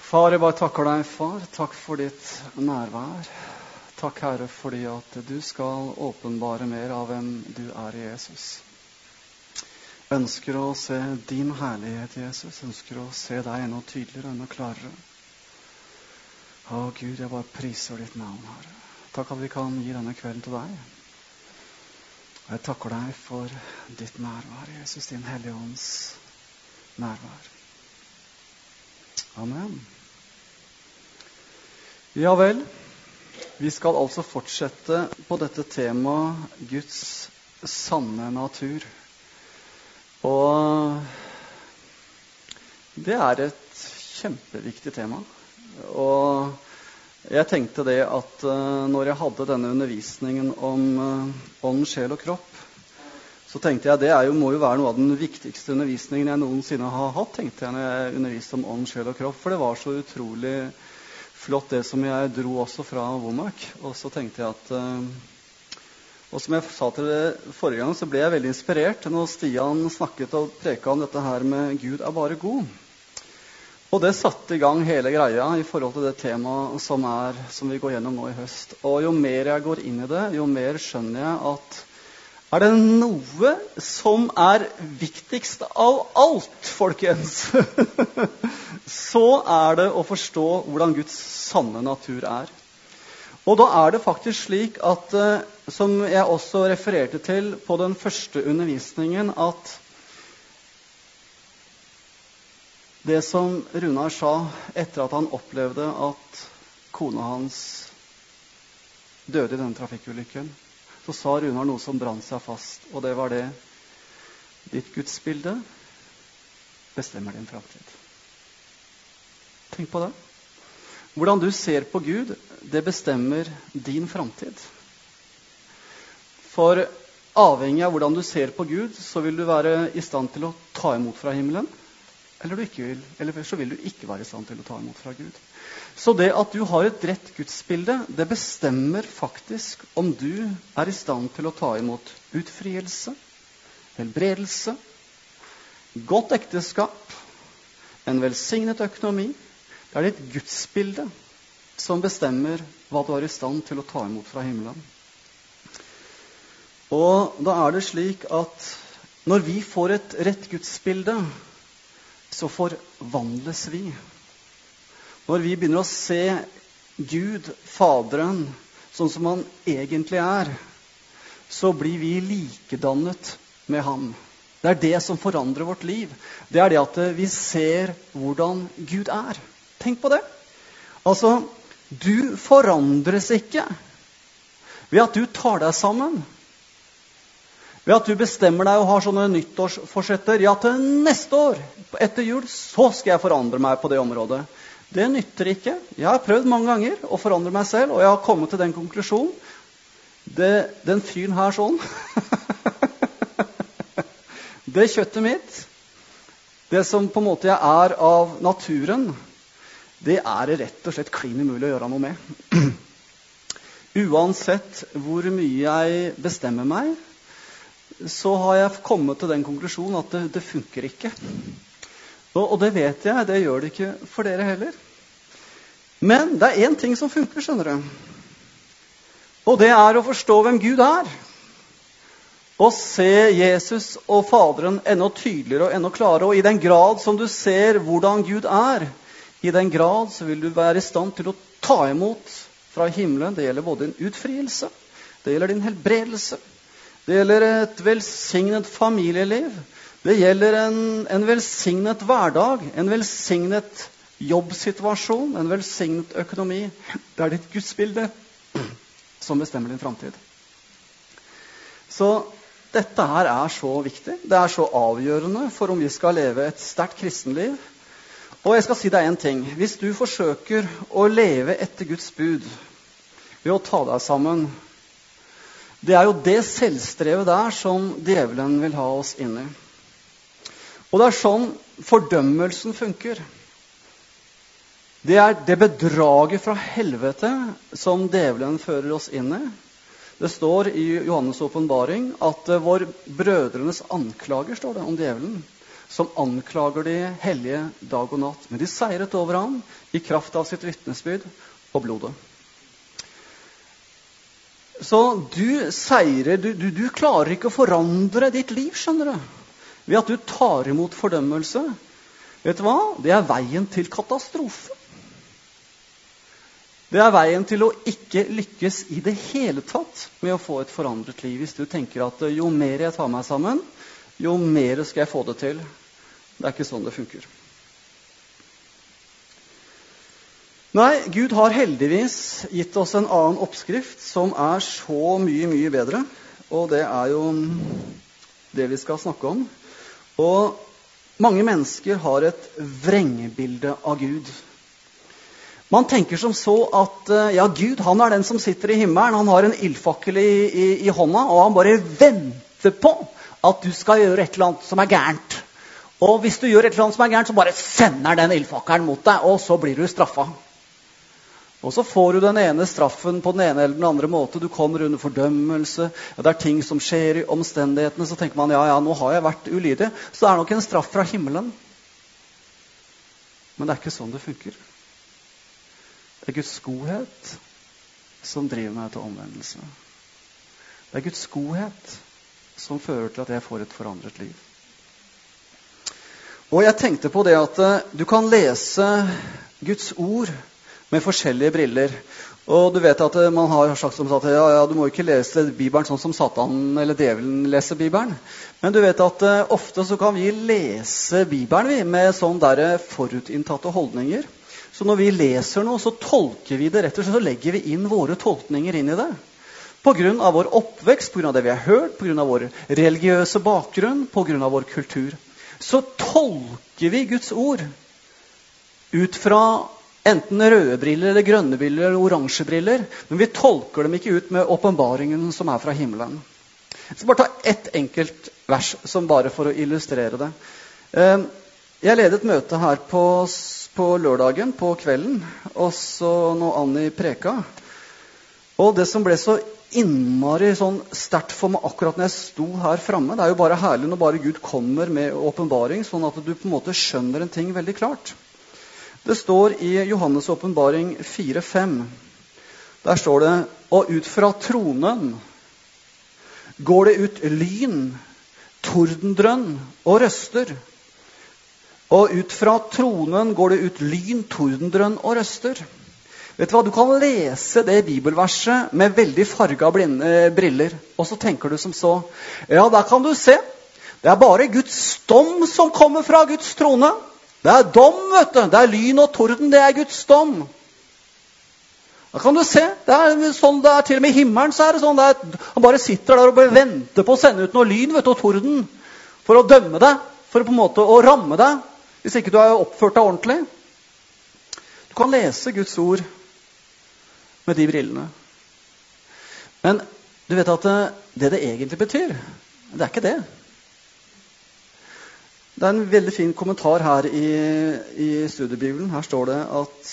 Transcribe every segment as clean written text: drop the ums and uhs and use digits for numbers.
Far, jeg bare takker deg, far. Takk for ditt nærvær. Takk, Herre, fordi at du skal åpenbare mer av hvem du er, Jesus. Ønsker å se din herlighet, Jesus. Ønsker å se deg enda tydeligere, enda klarere. Å Gud, jeg bare priser ditt navn, Herre. Takk at vi kan gi denne kvelden til deg. Og jeg takker deg for ditt nærvær, Jesus, din Hellige Ånds nærvær. Amen. Ja vel, vi skal altså fortsette på dette temaet Guds sanne natur. Og det er et kjempeviktig tema. Og jeg tenkte det at når jeg hadde denne undervisningen om ånd, sjel og kropp, så tenkte jeg det må jo være noe av den viktigste undervisningen jeg noensinne har hatt, tenkte jeg når jeg underviste om ånd, sjel og kropp, for det var så utrolig flott det som jeg dro også fra Womack. Og så tenkte jeg at, og som jeg sa til det forrige gang, så ble jeg veldig inspirert når Stian snakket og preket om dette her med Gud er bare god. Og det satte i gang hele greia i forhold til det temaet som vi går gjennom nå i høst. Og jo mer jeg går inn i det, jo mer skjønner jeg at er det noe som er viktigst av alt, folkens, så er det å forstå hvordan Guds sanne natur er. Og da er det faktisk slik at, som jeg også refererte til på den første undervisningen, at det som Runar sa etter at han opplevde at kona hans døde i denne trafikkulykken, så sa Runar noe som brant seg fast, og det var det: ditt gudsbilde bestemmer din framtid. Tenk på det. Hvordan du ser på Gud, det bestemmer din framtid. For avhengig av hvordan du ser på Gud, så vil du være i stand til å ta imot fra himmelen, eller så vil du ikke være i stand til å ta imot fra Gud. Så det at du har et rett gudsbilde, det bestemmer faktisk om du er i stand til å ta imot utfrielse, helbredelse, godt ekteskap, en velsignet økonomi. Det er ditt gudsbilde som bestemmer hva du er i stand til å ta imot fra himmelen. Og da er det slik at når vi får et rett gudsbilde, så forvandles vi. Når vi begynner å se Gud, Faderen, sånn som han egentlig er, så blir vi likedannet med ham. Det er det som forandrer vårt liv. Det er det at vi ser hvordan Gud er. Tenk på det. Altså, du forandres ikke ved at du tar deg sammen. Ved at du bestemmer deg og har sånne nyttårsforsetter. Ja, til neste år, etter jul, så skal jeg forandre meg på det området. Det nytter ikke. Jeg har prøvd mange ganger å forandre meg selv, og jeg har kommet til den konklusjonen. Den fyren her sånn. Det kjøttet mitt, det som på en måte jeg er av naturen, det er rett og slett klin umulig å gjøre noe med. Uansett hvor mye jeg bestemmer meg, så har jeg kommet til den konklusjonen at det funker ikke. Og det vet jeg, det gjør det ikke for dere heller. Men det er en ting som funker, skjønner du. Og det er å forstå hvem Gud er. Og se Jesus og Faderen enda tydeligere og enda klarere. Og i den grad som du ser hvordan Gud er, i den grad så vil du være i stand til å ta imot fra himmelen. Det gjelder både din utfrielse, det gjelder din helbredelse, det gjelder et velsignet familieliv, det gjelder en velsignet hverdag, en velsignet jobbsituasjon, en velsignet økonomi. Det er ditt gudsbilde som bestemmer din framtid. Så dette her er så viktig. Det er så avgjørende for om vi skal leve et sterkt kristenliv. Og jeg skal si deg en ting. Hvis du forsøker å leve etter Guds bud ved å ta deg sammen, det er jo det selvstrevet der som djevelen vil ha oss inn i. Og det er sånn fordømmelsen funker. Det er det bedraget fra helvete som djevelen fører oss inn i. Det står i Johannes åpenbaring at vår brødrenes anklager, står det om djevelen, som anklager de hellige dag og natt. Men de seiret over ham i kraft av sitt vitnesbyrd og blodet. Så du seirer, du klarer ikke å forandre ditt liv, skjønner du. Ved at du tar imot fordømmelse. Vet du hva? Det er veien til katastrofe. Det er veien til å ikke lykkes i det hele tatt med å få et forandret liv. Hvis du tenker at jo mer jeg tar meg sammen, jo mer skal jeg få det til. Det er ikke sånn det funker. Nei, Gud har heldigvis gitt oss en annen oppskrift som er så mye, mye bedre. Og det er jo det vi skal snakke om. Og mange mennesker har et vrengbilde av Gud. Man tenker som så at ja, Gud, han er den som sitter i himmelen. Han har en ildfakkel i hånda, og han bare venter på at du skal gjøre et eller annet som er gærent. Og hvis du gjør et eller annet som er gærent, så bare sender den ildfakkelen mot deg, og så blir du straffa. Og så får du den ene straffen på den ene eller den andre måte. Du kommer under fordømmelse. Ja, det er ting som skjer i omstendighetene. Så tenker man, ja, nå har jeg vært ulydig. Så det er nok en straff fra himmelen. Men det er ikke sånn det funker. Det er Guds godhet som driver meg til omvendelse. Det er Guds godhet som fører til at jeg får et forandret liv. Og jeg tenkte på det at du kan lese Guds ord med forskjellige briller. Og du vet at man har sagt som at ja, du må ikke lese Bibelen sånn som Satan eller djevelen leser Bibelen. Men du vet at ofte så kan vi lese Bibelen med sånn der forutinntatte holdninger. Så når vi leser noe, så tolker vi det rett og slett, så legger vi inn våre tolkninger inn i det. På grunn av vår oppvekst, på grunn av det vi har hørt, på grunn av vår religiøse bakgrunn, på grunn av vår kultur. Så tolker vi Guds ord ut fra enten røde briller, eller grønne briller, eller oransje briller. Men vi tolker dem ikke ut med åpenbaringen som er fra himmelen. Jeg skal bare ta ett enkelt vers, som bare for å illustrere det. Jeg ledet et møte her på lørdagen, på kvelden, og så når Annie preka. Og det som ble så innmari sånn sterkt for meg akkurat når jeg sto her fremme, det er jo bare herlig når bare Gud kommer med åpenbaring, sånn at du på en måte skjønner en ting veldig klart. Det står i Johannes åpenbaring 4:5. Der står det, og ut fra tronen går det ut lyn, tordendrønn og røster. Og ut fra tronen går det ut lyn, tordendrønn og røster. Vet du hva, du kan lese det bibelverset med veldig farga briller, og så tenker du som så, ja, der kan du se, det er bare Guds dom som kommer fra Guds trone. Det er dom, vet du. Det er lyn og torden, det er Guds dom. Da kan du se, det er sånn det er til og med i himmelen, så er det sånn han bare sitter der og bare venter på å sende ut noe lyn, vet du, og torden, for å dømme deg, for å på en måte å ramme deg, hvis ikke du har oppført deg ordentlig. Du kan lese Guds ord med de brillene. Men du vet at det egentlig betyr, det er ikke det. Det er en veldig fin kommentar her i studiebibelen. Her står det at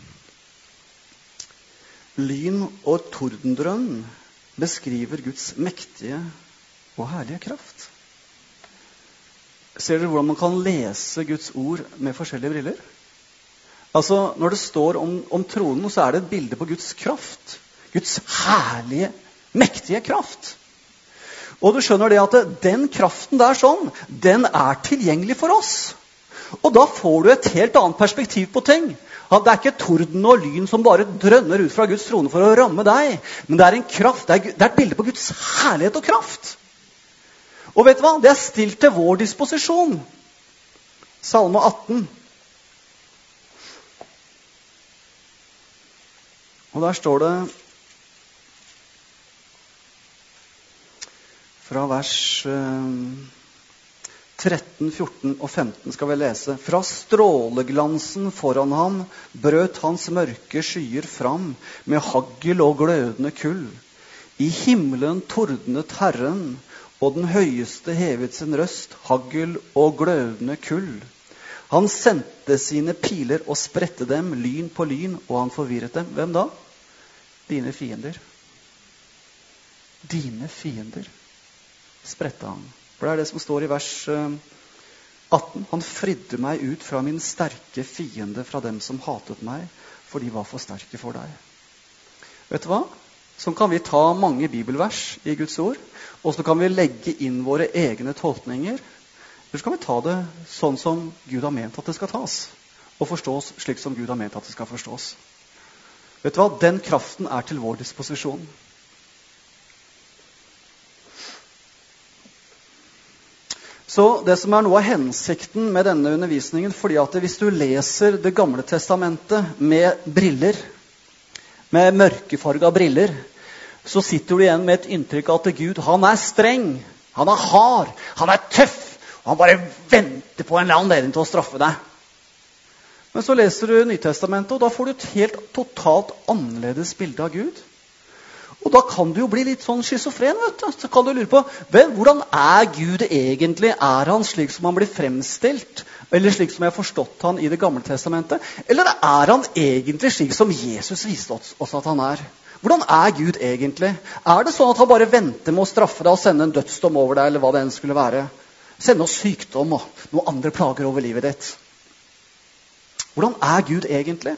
lyn og tordendrønn beskriver Guds mektige og herlige kraft. Ser dere hvordan man kan lese Guds ord med forskjellige briller? Altså, når det står om tronen, så er det et bilde på Guds kraft. Guds herlige, mektige kraft. Og du skjønner det at den kraften der sånn, den er tilgjengelig for oss. Og da får du et helt annet perspektiv på ting. At det er ikke torden og lyn som bare drønner ut fra Guds trone for å ramme deg. Men det er en kraft, det er et bilde på Guds herlighet og kraft. Og vet du hva? Det er stilt til vår disposisjon. Salme 18. Og der står det fra vers 13, 14 og 15 skal vi lese. Fra stråleglansen foran ham brøt hans mørke skyer fram med hagl og glødende kull. I himmelen tordnet Herren, og den høyeste hevet sin røst, hagl og glødende kull. Han sendte sine piler og spredte dem, lyn på lyn, og han forvirret dem. Hvem da? Dine fiender. Dine fiender spredte han. For det er det som står i vers 18. Han fridde meg ut fra min sterke fiende, fra dem som hatet meg, for de var for sterke for deg. Vet du hva? Sånn kan vi ta mange bibelvers i Guds ord, og så kan vi legge inn våre egne tolkninger. Eller så kan vi ta det sånn som Gud har ment at det skal tas, og forstås slik som Gud har ment at det skal forstås. Vet du hva? Den kraften er til vår disposisjon. Så det som er noe av hensikten med denne undervisningen, fordi at hvis du leser Det gamle testamentet med briller, med mørkefarga briller, så sitter du igjen med et inntrykk av at Gud, han er streng, han er hard, han er tøff, og han bare venter på en eller annen anledning til å straffe deg. Men så leser du Nytestamentet, og da får du et helt totalt annerledes bilde av Gud. Og da kan du jo bli litt sånn schizofren, vet du. Så kan du lure på, hvordan er Gud egentlig? Er han slik som han blir fremstilt? Eller slik som jeg har forstått han i Det gamle testamentet? Eller er han egentlig slik som Jesus viste oss at han er? Hvordan er Gud egentlig? Er det sånn at han bare venter med å straffe deg og sende en dødsdom over deg, eller hva det enn skulle være? Sende oss sykdom og noen andre plager over livet ditt. Hvordan er Gud egentlig?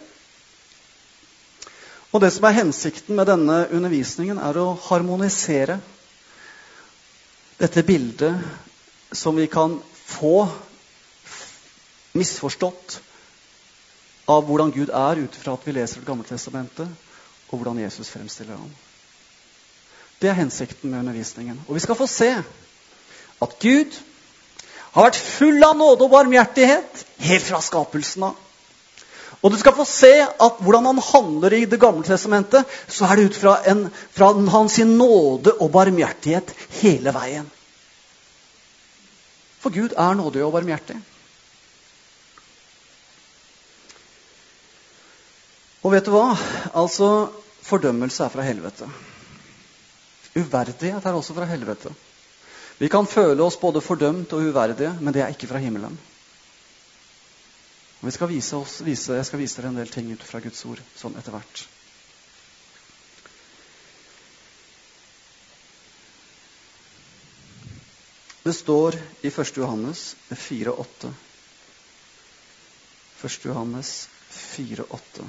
Og det som er hensikten med denne undervisningen, er å harmonisere dette bildet som vi kan få misforstått av hvordan Gud er, ut fra at vi leser Det gamle testamentet, og hvordan Jesus fremstiller ham. Det er hensikten med undervisningen. Og vi skal få se at Gud har vært full av nåde og barmhjertighet helt fra skapelsen av. Og du skal få se at hvordan han handler i Det gamle testamentet, så er det ut fra hans nåde og barmhjertighet hele veien. For Gud er nådig og barmhjertig. Og vet du hva? Altså, fordømmelse er fra helvete. Uverdighet er også fra helvete. Vi kan føle oss både fordømt og uverdige, men det er ikke fra himmelen. Og jeg skal vise dere en del ting ut fra Guds ord, sånn etter hvert. Det står i 1. Johannes 4,8. 1. Johannes 4,8.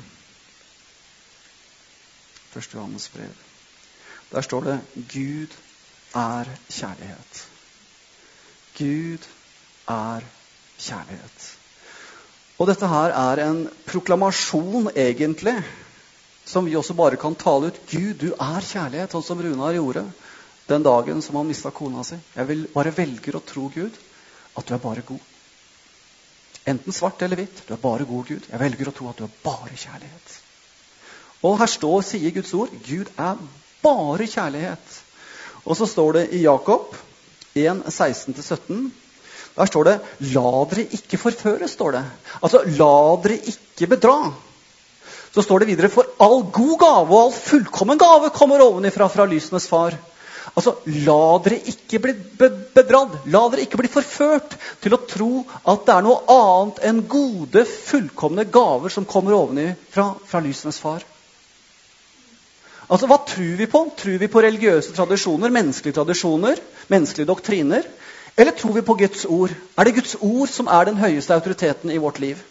1. Johannes brev. Der står det, Gud er kjærlighet. Gud er kjærlighet. Og dette her er en proklamasjon egentlig, som vi også bare kan tale ut. Gud, du er kjærlighet, sånn som Runar gjorde den dagen som han mistet kona si. Jeg bare velger å tro, Gud, at du er bare god. Enten svart eller hvitt, du er bare god, Gud. Jeg velger å tro at du er bare kjærlighet. Og her sier Guds ord, Gud er bare kjærlighet. Og så står det i Jakob 1, 16-17, der står det, la dere ikke forføre, står det. Altså, la dere ikke bedra. Så står det videre, for all god gave og all fullkommen gave kommer ovenifra fra lysenes far. Altså, la dere ikke bli bedradd, la dere ikke bli forført til å tro at det er noe annet enn gode, fullkomne gaver som kommer ovenifra fra lysenes far. Altså, hva tror vi på? Tror vi på religiøse tradisjoner, menneskelige doktriner? Eller tror vi på Guds ord? Er det Guds ord som er den høyeste autoriteten i vårt liv?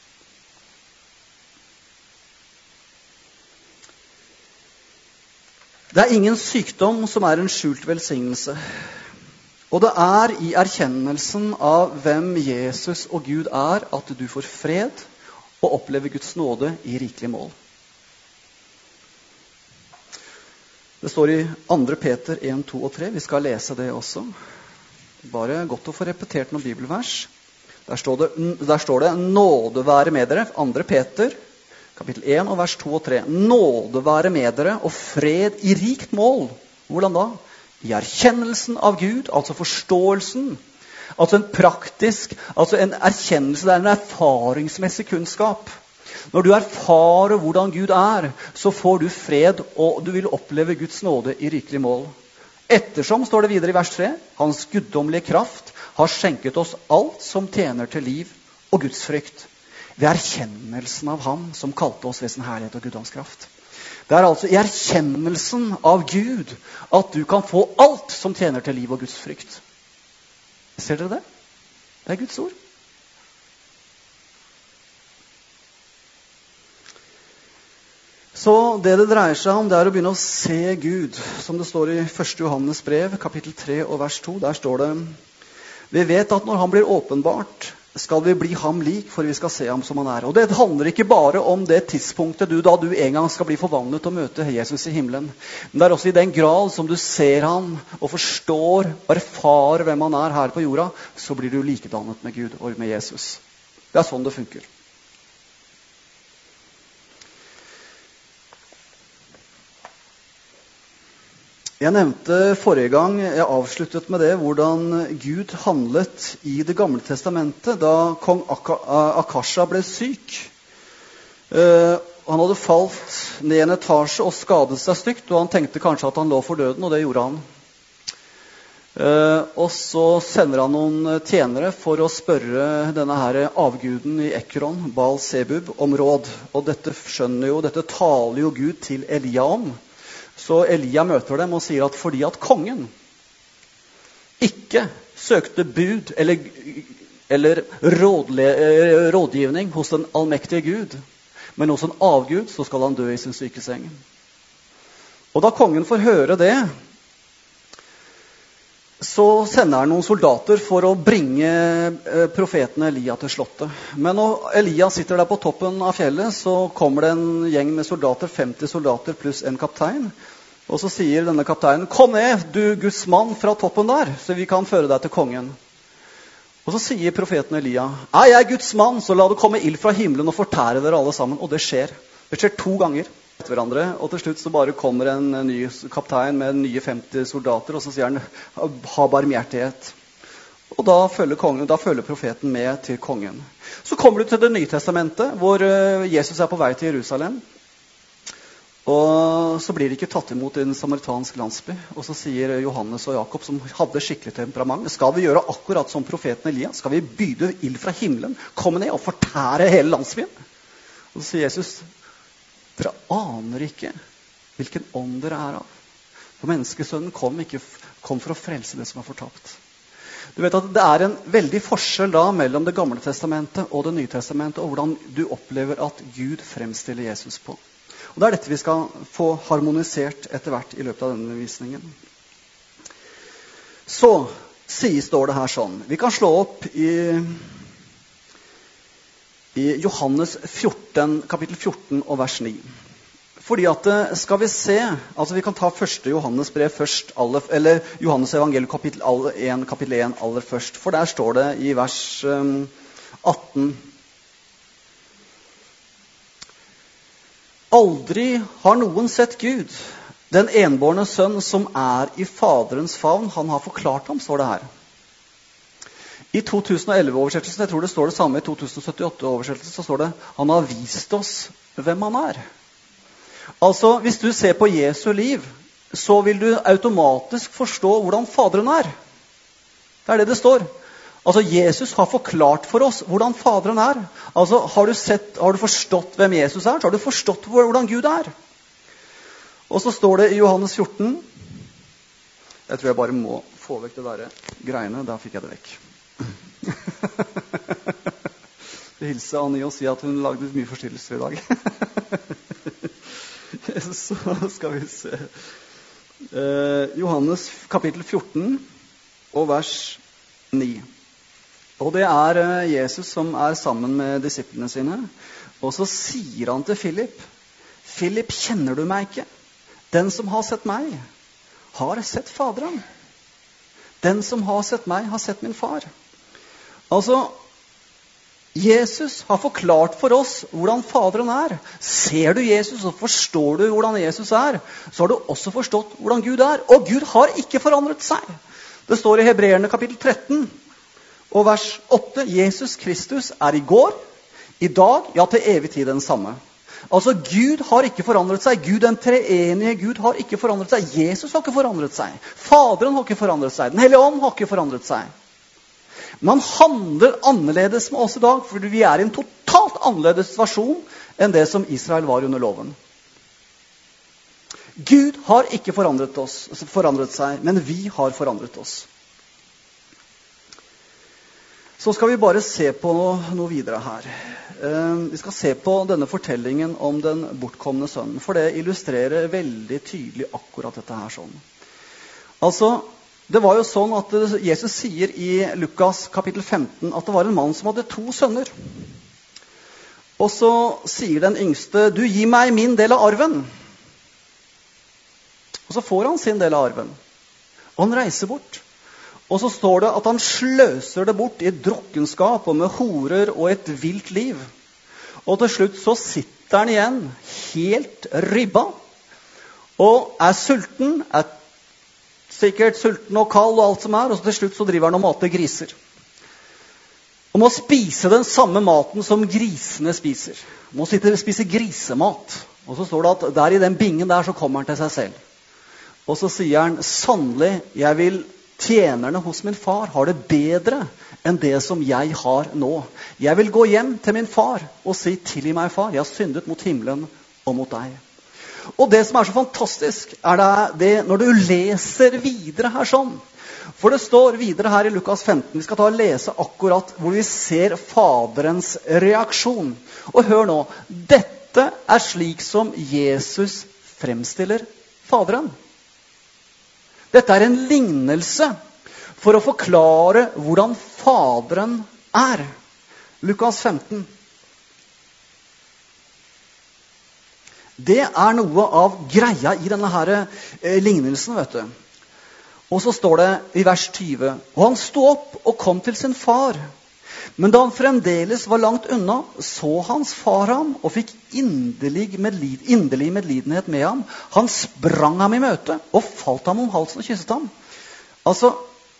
Det er ingen sykdom som er en skjult velsignelse. Og det er i erkjennelsen av hvem Jesus og Gud er, at du får fred og opplever Guds nåde i rikelig mål. Det står i 2. Peter 1, 2 og 3. Vi skal lese det også. Bare godt å få repetert noen bibelvers. Der står det nåde være med dere. 2. Peter, kapittel 1 og vers 2 og 3. Nåde være med dere og fred i rikt mål. Hvordan da? I erkjennelsen av Gud, altså forståelsen. Altså en erkjennelse, det er en erfaringsmessig kunnskap. Når du erfarer hvordan Gud er, så får du fred, og du vil oppleve Guds nåde i rikelig mål. Ettersom, står det videre i vers 3, hans guddommelige kraft har skjenket oss alt som tjener til liv og Guds frykt, ved erkjennelsen av ham som kalte oss ved sin herlighet og guddomskraft. Det er altså i erkjennelsen av Gud at du kan få alt som tjener til liv og Guds frykt. Ser dere det? Det er Guds ord. Så det dreier seg om, det er å begynne å se Gud. Som det står i 1. Johannes brev, kapittel 3 og vers 2. Der står det: vi vet at når han blir åpenbart, skal vi bli ham lik, for vi skal se ham som han er. Og det handler ikke bare om det tidspunktet da du en gang skal bli forvandlet og møte Jesus i himmelen. Men det er også i den grad som du ser ham og forstår og erfarer hvem han er her på jorda, så blir du likedannet med Gud og med Jesus. Det er sånn det funker. Jeg nevnte forrige gang, jeg avsluttet med det, hvordan Gud handlet i Det gamle testamentet da kong Akasha ble syk. Han hadde falt ned en etasje og skadet seg stygt, og han tenkte kanskje at han lå for døden, og det gjorde han. Og så sender han noen tjenere for å spørre denne her avguden i Ekron, Baal Zebub, om råd. Og dette taler jo Gud til Elia om. Så Elia møter dem og sier at fordi at kongen ikke søkte bud eller rådgivning hos den allmektige Gud, men hos en avgud, så skal han dø i sin sykeseng. Og da kongen får høre det, så sender han noen soldater for å bringe profeten Elia til slottet. Men når Elia sitter der på toppen av fjellet, så kommer det en gjeng med soldater, 50 soldater pluss en kaptein. Og så sier denne kapteinen: kom ned, du Guds mann fra toppen der, så vi kan føre deg til kongen. Og så sier profeten Elia: er jeg Guds mann, så la det komme ild fra himmelen og fortære dere alle sammen. Og det skjer. Det skjer 2 ganger etter hverandre, og til slutt så bare kommer en ny kaptein med nye 50 soldater, og så sier han: ha barmhjertighet. Og da følger profeten med til kongen. Så kommer du til Det nye testamentet, hvor Jesus er på vei til Jerusalem. Og så blir de ikke tatt imot i en samaritansk landsby. Og så sier Johannes og Jakob, som hadde skikkelig temperament: skal vi gjøre akkurat som profeten Elia? Skal vi byde ild fra himmelen, komme ned og fortære hele landsbyen? Og så sier Jesus: dere aner ikke hvilken ånd dere er av. For menneskesønnen kom for å frelse det som er fortapt. Du vet at det er en veldig forskjell da mellom Det gamle testamentet og Det nye testamentet, og hvordan du opplever at Gud fremstiller Jesus på. Og det er dette vi skal få harmonisert etter hvert i løpet av denne undervisningen. Så står det her sånn. Vi kan slå opp i Johannes 14, kapittel 14 og vers 9. Fordi at skal vi se, altså vi kan ta 1. Johannes brev først, eller Johannes evangelium kapittel 1 aller først. For der står det i vers 18: aldri har noen sett Gud, den enbårne sønn som er i Faderens favn. Han har forklart ham, står det her. I 2011-oversettelsen, jeg tror det står det samme i 2078-oversettelsen, så står det: han har vist oss hvem han er. Altså, hvis du ser på Jesu liv, så vil du automatisk forstå hvordan Faderen er. Det er det det står. Altså, Jesus har forklart for oss hvordan Faderen er. Altså, har du forstått hvem Jesus er, så har du forstått hvordan Gud er. Og så står det i Johannes 14, jeg tror jeg bare må få vekk det der greiene, der fikk jeg det vekk. Jeg hilser Annie og sier at hun lagde mye forstyrrelser i dag. Så skal vi se. Johannes kapittel 14 og vers 9. Og det er Jesus som er sammen med disiplene sine. Og så sier han til Philip: Philip, kjenner du meg ikke? Den som har sett meg, har sett Faderen. Den som har sett meg, har sett min far. Altså, Jesus har forklart for oss hvordan Faderen er. Ser du Jesus og forstår du hvordan Jesus er, så har du også forstått hvordan Gud er. Og Gud har ikke forandret seg. Det står i Hebreerne kapittel 13 og vers 8: Jesus Kristus er i går, i dag, ja til evig tid den samme. Altså, Gud har ikke forandret seg. Gud, den treenige Gud, har ikke forandret seg. Jesus har ikke forandret seg. Faderen har ikke forandret seg. Den hellige ånd har ikke forandret seg. Man handler annerledes med oss i dag, fordi vi er i en totalt annerledes situasjon enn det som Israel var under loven. Gud har ikke forandret seg, men vi har forandret oss. Så skal vi bare se på noe videre her. Vi skal se på denne fortellingen om den bortkomne sønnen, for det illustrerer veldig tydelig akkurat dette her sånn. Altså, det var jo sånn at Jesus sier i Lukas kapittel 15 at det var en mann som hadde 2 sønner. Og så sier den yngste, du gi meg min del av arven. Og så får han sin del av arven. Og han reiser bort. Og så står det at han sløser det bort i drukkenskap og med horer og et vilt liv. Og til slutt så sitter han igjen helt ribba og er sulten, er sikkert sulten og kald og alt som er, og så til slutt så driver han og mater griser. Og må spise den samme maten som grisene spiser. Må sitte og spise grisemat. Og så står det at der i den bingen der så kommer han til seg selv. Og så sier han, sannelig, jeg vil tjenerne hos min far har det bedre enn det som jeg har nå. Jeg vil gå hjem til min far og si, tilgi meg, far, jeg har syndet mot himmelen og mot deg. Og det som er så fantastisk, er det når du leser videre her sånn. For det står videre her i Lukas 15, vi skal ta og lese akkurat hvor vi ser faderens reaksjon. Og hør nå, dette er slik som Jesus fremstiller faderen. Dette er en lignelse for å forklare hvordan faderen er. Lukas 15. Det er noe av greia i denne her lignelsen, vet du. Og så står det i vers 20, og han stod opp og kom til sin far. Men da han fremdeles var langt unna, så hans far ham og fikk inderlig medlidenhet med ham. Han sprang ham i møte og falt ham om halsen og kysset ham. Altså,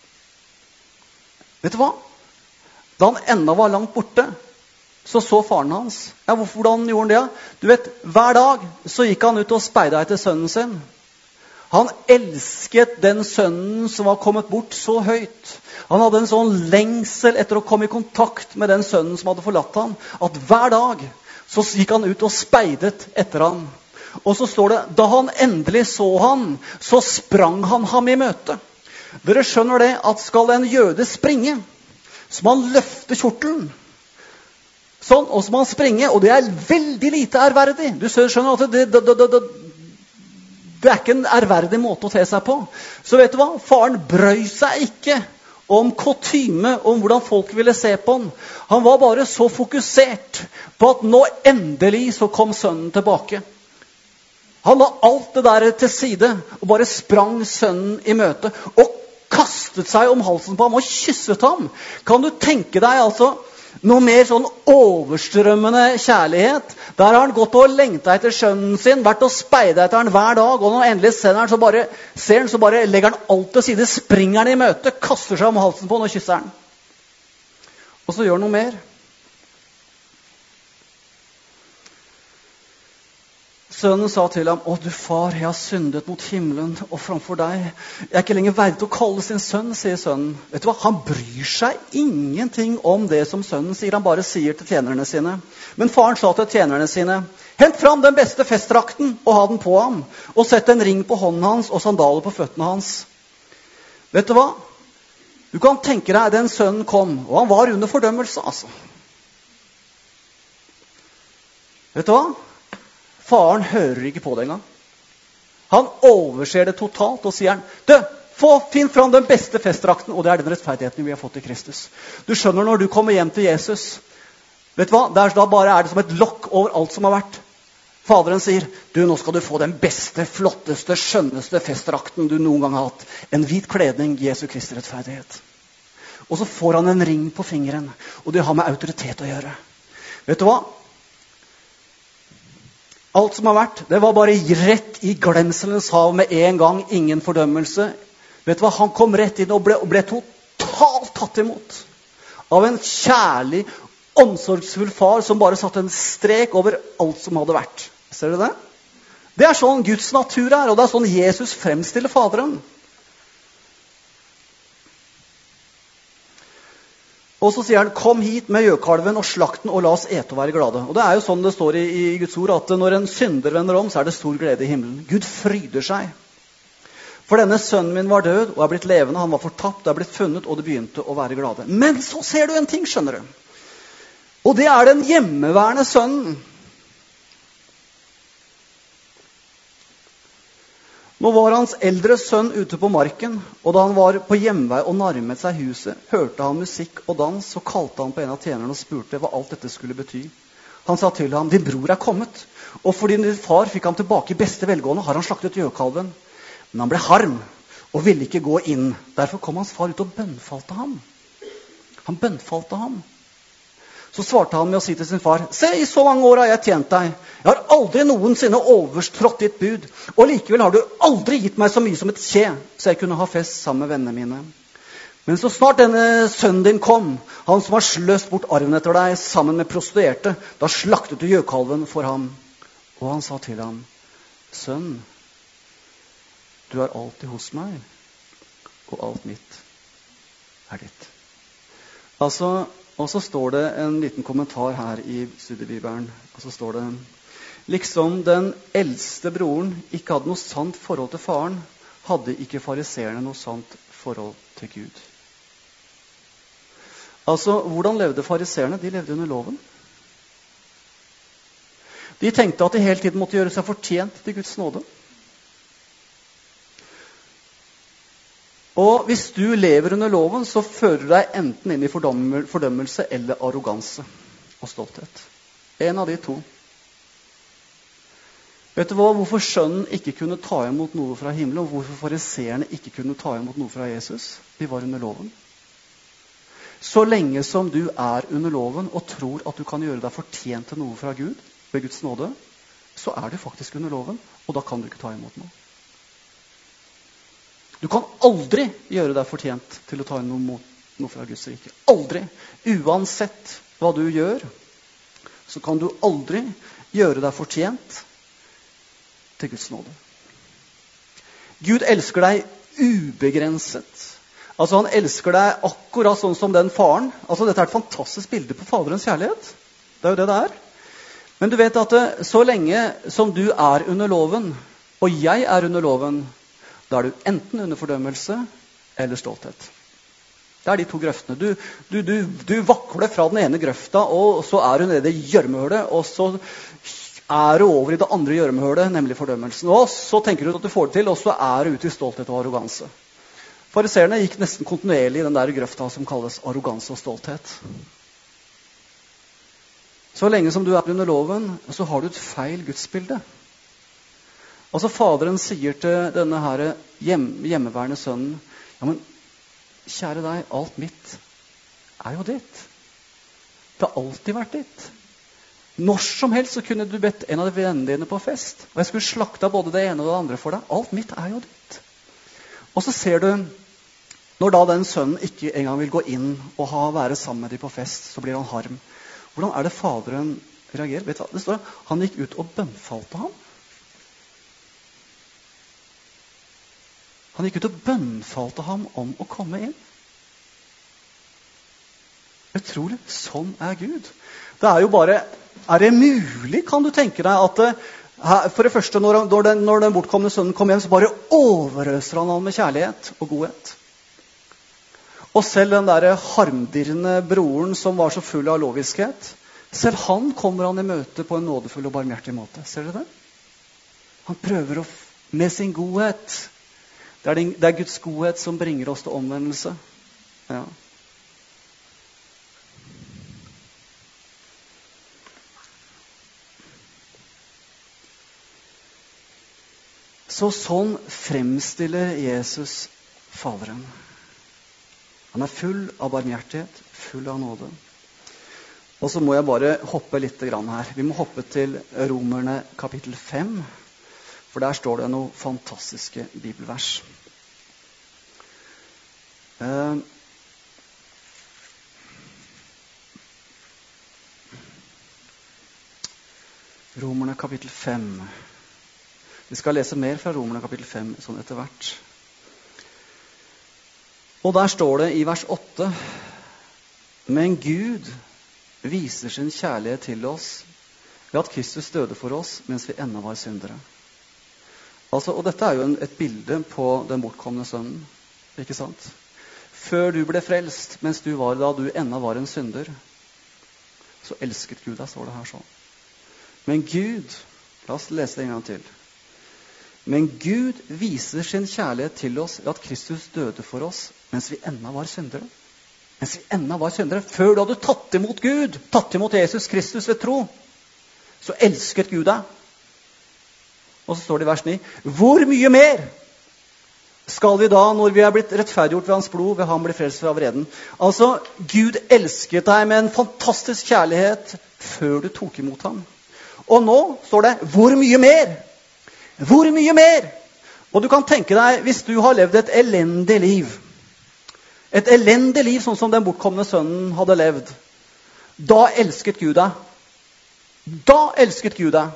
vet du hva? Da han enda var langt borte, så faren hans. Ja, hvordan gjorde han det? Du vet, hver dag så gikk han ut og speidet etter sønnen sin. Han elsket den sønnen som var kommet bort så høyt. Han hadde en sånn lengsel etter å komme i kontakt med den sønnen som hadde forlatt ham, at hver dag så gikk han ut og speidet etter ham. Og så står det, da han endelig så han, så sprang han ham i møte. Dere skjønner det, at skal en jøde springe, så må han løfte kjortelen. Sånn, og så må han springe, og det er veldig lite ærverdig. Du skjønner at det er ikke en ærverdig måte å te seg på. Så vet du hva? Faren brøy seg ikke om kutyme, om hvordan folk ville se på han. Han var bare så fokusert på at nå endelig så kom sønnen tilbake. Han la alt det der til side og bare sprang sønnen i møte og kastet seg om halsen på ham og kysset ham. Kan du tenke deg altså noe mer sånn overstrømmende kjærlighet? Der har han gått og lengtet etter sønnen sin, vært og speidet etter han hver dag, og når han endelig ser han, så bare legger han alt til side, springer han i møte, kaster seg om halsen på han og kysser han. Og så gjør han noe mer. Sønnen sa til ham, å du far, jeg har syndet mot himmelen og framfor deg. Jeg er ikke lenger verdig til å kalle sin sønn, sier sønnen. Vet du hva? Han bryr seg ingenting om det som sønnen sier. Han bare sier til tjenerne sine. Men faren sa til tjenerne sine, hent fram den beste festdrakten og ha den på ham, og sett en ring på hånden hans og sandaler på føttene hans. Vet du hva? Du kan tenke deg, den sønnen kom, og han var under fordømmelse, altså. Vet du hva? Faren hører ikke på det engang. Han overser det totalt og sier, finn fram den beste festdrakten, og det er den rettferdigheten vi har fått i Kristus. Du skjønner, når du kommer hjem til Jesus, vet du hva? Da bare er det som et lokk over alt som har vært. Faderen sier, nå skal du få den beste, flotteste, skjønneste festdrakten du noen gang har hatt. En hvit kledning, Jesu Kristi rettferdighet. Og så får han en ring på fingeren, og det har med autoritet å gjøre. Vet du hva? Alt som har vært, det var bare rett i glemselens hav med en gang, ingen fordømmelse. Vet du hva? Han kom rett inn og ble totalt tatt imot av en kjærlig, omsorgsfull far som bare satte en strek over alt som hadde vært. Ser du det? Det er sånn Guds natur er, og det er sånn Jesus fremstiller faderen. Og så sier han, kom hit med gjøkalven og slakten og la oss ete og være glade. Og det er jo sånn det står i Guds ord, at når en synder vender om, så er det stor glede i himmelen. Gud fryder seg. For denne sønnen min var død og er blitt levende, han var fortapt og er blitt funnet, og det begynte å være glade. Men så ser du en ting, skjønner du. Og det er den hjemmeværende sønnen. Nå var hans eldre sønn ute på marken, og da han var på hjemvei og nærmet seg huset, hørte han musikk og dans, og kalte han på en av tjenerne og spurte hva alt dette skulle bety. Han sa til ham, din bror er kommet, og fordi din far fikk ham tilbake i beste velgående, har han slaktet gjøkalven. Men han ble harm og ville ikke gå inn. Derfor kom hans far ut og bønnfalte ham. Han bønnfalte ham. Så svarte han med å si til sin far, se, i så mange år har jeg tjent deg. Jeg har aldri noensinne overtrådt ditt bud, og likevel har du aldri gitt meg så mye som et kje, så jeg kunne ha fest sammen med vennene mine. Men så snart denne sønnen din kom, han som har sløst bort arven etter deg sammen med prostituerte, da slaktet du gjøkalven for ham. Og han sa til ham, sønn, du er alltid hos meg, og alt mitt er ditt. Og så står det en liten kommentar her i studiebibelen. Og så står det, liksom den eldste broren ikke hadde noe sant forhold til faren, hadde ikke fariseerne noe sant forhold til Gud. Altså, hvordan levde fariseerne? De levde under loven. De tenkte at de hele tiden måtte gjøre seg fortjent til Guds nåde. Og hvis du lever under loven, så fører du deg enten inn i fordømmelse eller arroganse og stolthet. En av de to. Vet du hva? Hvorfor sønnen ikke kunne ta imot noe fra himmelen, og hvorfor fariseerne ikke kunne ta imot noe fra Jesus? De var under loven. Så lenge som du er under loven og tror at du kan gjøre deg fortjent til noe fra Gud, ved Guds nåde, så er du faktisk under loven, og da kan du ikke ta imot noe. Du kan aldri gjøre deg fortjent til å ta imot noe fra Guds rike. Aldri. Uansett hva du gjør, så kan du aldri gjøre deg fortjent til Guds nåde. Gud elsker deg ubegrenset. Altså han elsker deg akkurat sånn som den faren. Altså dette er et fantastisk bilde på faderens kjærlighet. Det er jo det det er. Men du vet at så lenge som du er under loven, og jeg er under loven, da er du enten under fordømmelse eller stolthet. Det er de to grøftene. Du vakler fra den ene grøfta, og så er du nede i gjørmehølet, og så er du over i det andre gjørmehølet, nemlig fordømmelsen. Og så tenker du at du får det til, og så er du ute i stolthet og arroganse. Fariseerne gikk nesten kontinuerlig i den der grøfta som kalles arroganse og stolthet. Så lenge som du er under loven, så har du et feil gudsbilde. Altså faderen sier til denne her hjemmeværende sønnen, ja, men kjære deg, alt mitt er jo ditt. Det har alltid vært ditt. Når som helst så kunne du bedt en av vennene dine på fest, og jeg skulle slakta både det ene og det andre for deg. Alt mitt er jo ditt. Og så ser du, når da den sønnen ikke engang vil gå inn og være sammen med dem på fest, så blir han harm. Hvordan er det faderen reagerer? Vet du hva? Det står, han gikk ut og bønnfalte ham. Han gikk ut og bønnfalte ham om å komme inn. Utrolig. Sånn er Gud. Det er jo bare, er det mulig, kan du tenke deg, at for det første, når den bortkomne sønnen kom hjem, så bare overøser han med kjærlighet og godhet. Og selv den der harmdirrende broren som var så full av loviskhet, selv han kommer han i møte på en nådefull og barmhjertig måte. Ser dere det? Han prøver med sin godhet. Det er Guds godhet som bringer oss til omvendelse. Ja. Så sånn fremstiller Jesus Faderen. Han er full av barmhjertighet, full av nåde. Og så må jeg bare hoppe litt grann her. Vi må hoppe til Romerne kapittel 5. For der står det noen fantastiske bibelvers. Romerne kapittel 5. Vi skal lese mer fra Romerne kapittel 5 sånn etter hvert. Og der står det i vers 8, men Gud viser sin kjærlighet til oss ved at Kristus døde for oss mens vi ennå var syndere. Altså, og dette jo et bilde på den bortkomne sønnen, ikke sant? Før du ble frelst, mens du var da du enda var en synder, så elsket Gud deg, står det her sånn. Men Gud, la oss lese det en gang til. Men Gud viser sin kjærlighet til oss ved at Kristus døde for oss, mens vi enda var syndere. Mens vi enda var syndere, før du hadde tatt imot Gud, tatt imot Jesus Kristus ved tro, så elsket Gud deg. Og så står det i vers 9, hvor mye mer skal vi da, når vi blitt rettferdiggjort ved hans blod, ved han bli frelst fra vreden? Altså, Gud elsket deg med en fantastisk kjærlighet før du tok imot ham. Og nå står det, hvor mye mer? Hvor mye mer? Og du kan tenke deg, hvis du har levd et elendig liv, sånn som den bortkomne sønnen hadde levd, da elsket Gud deg. Da elsket Gud deg.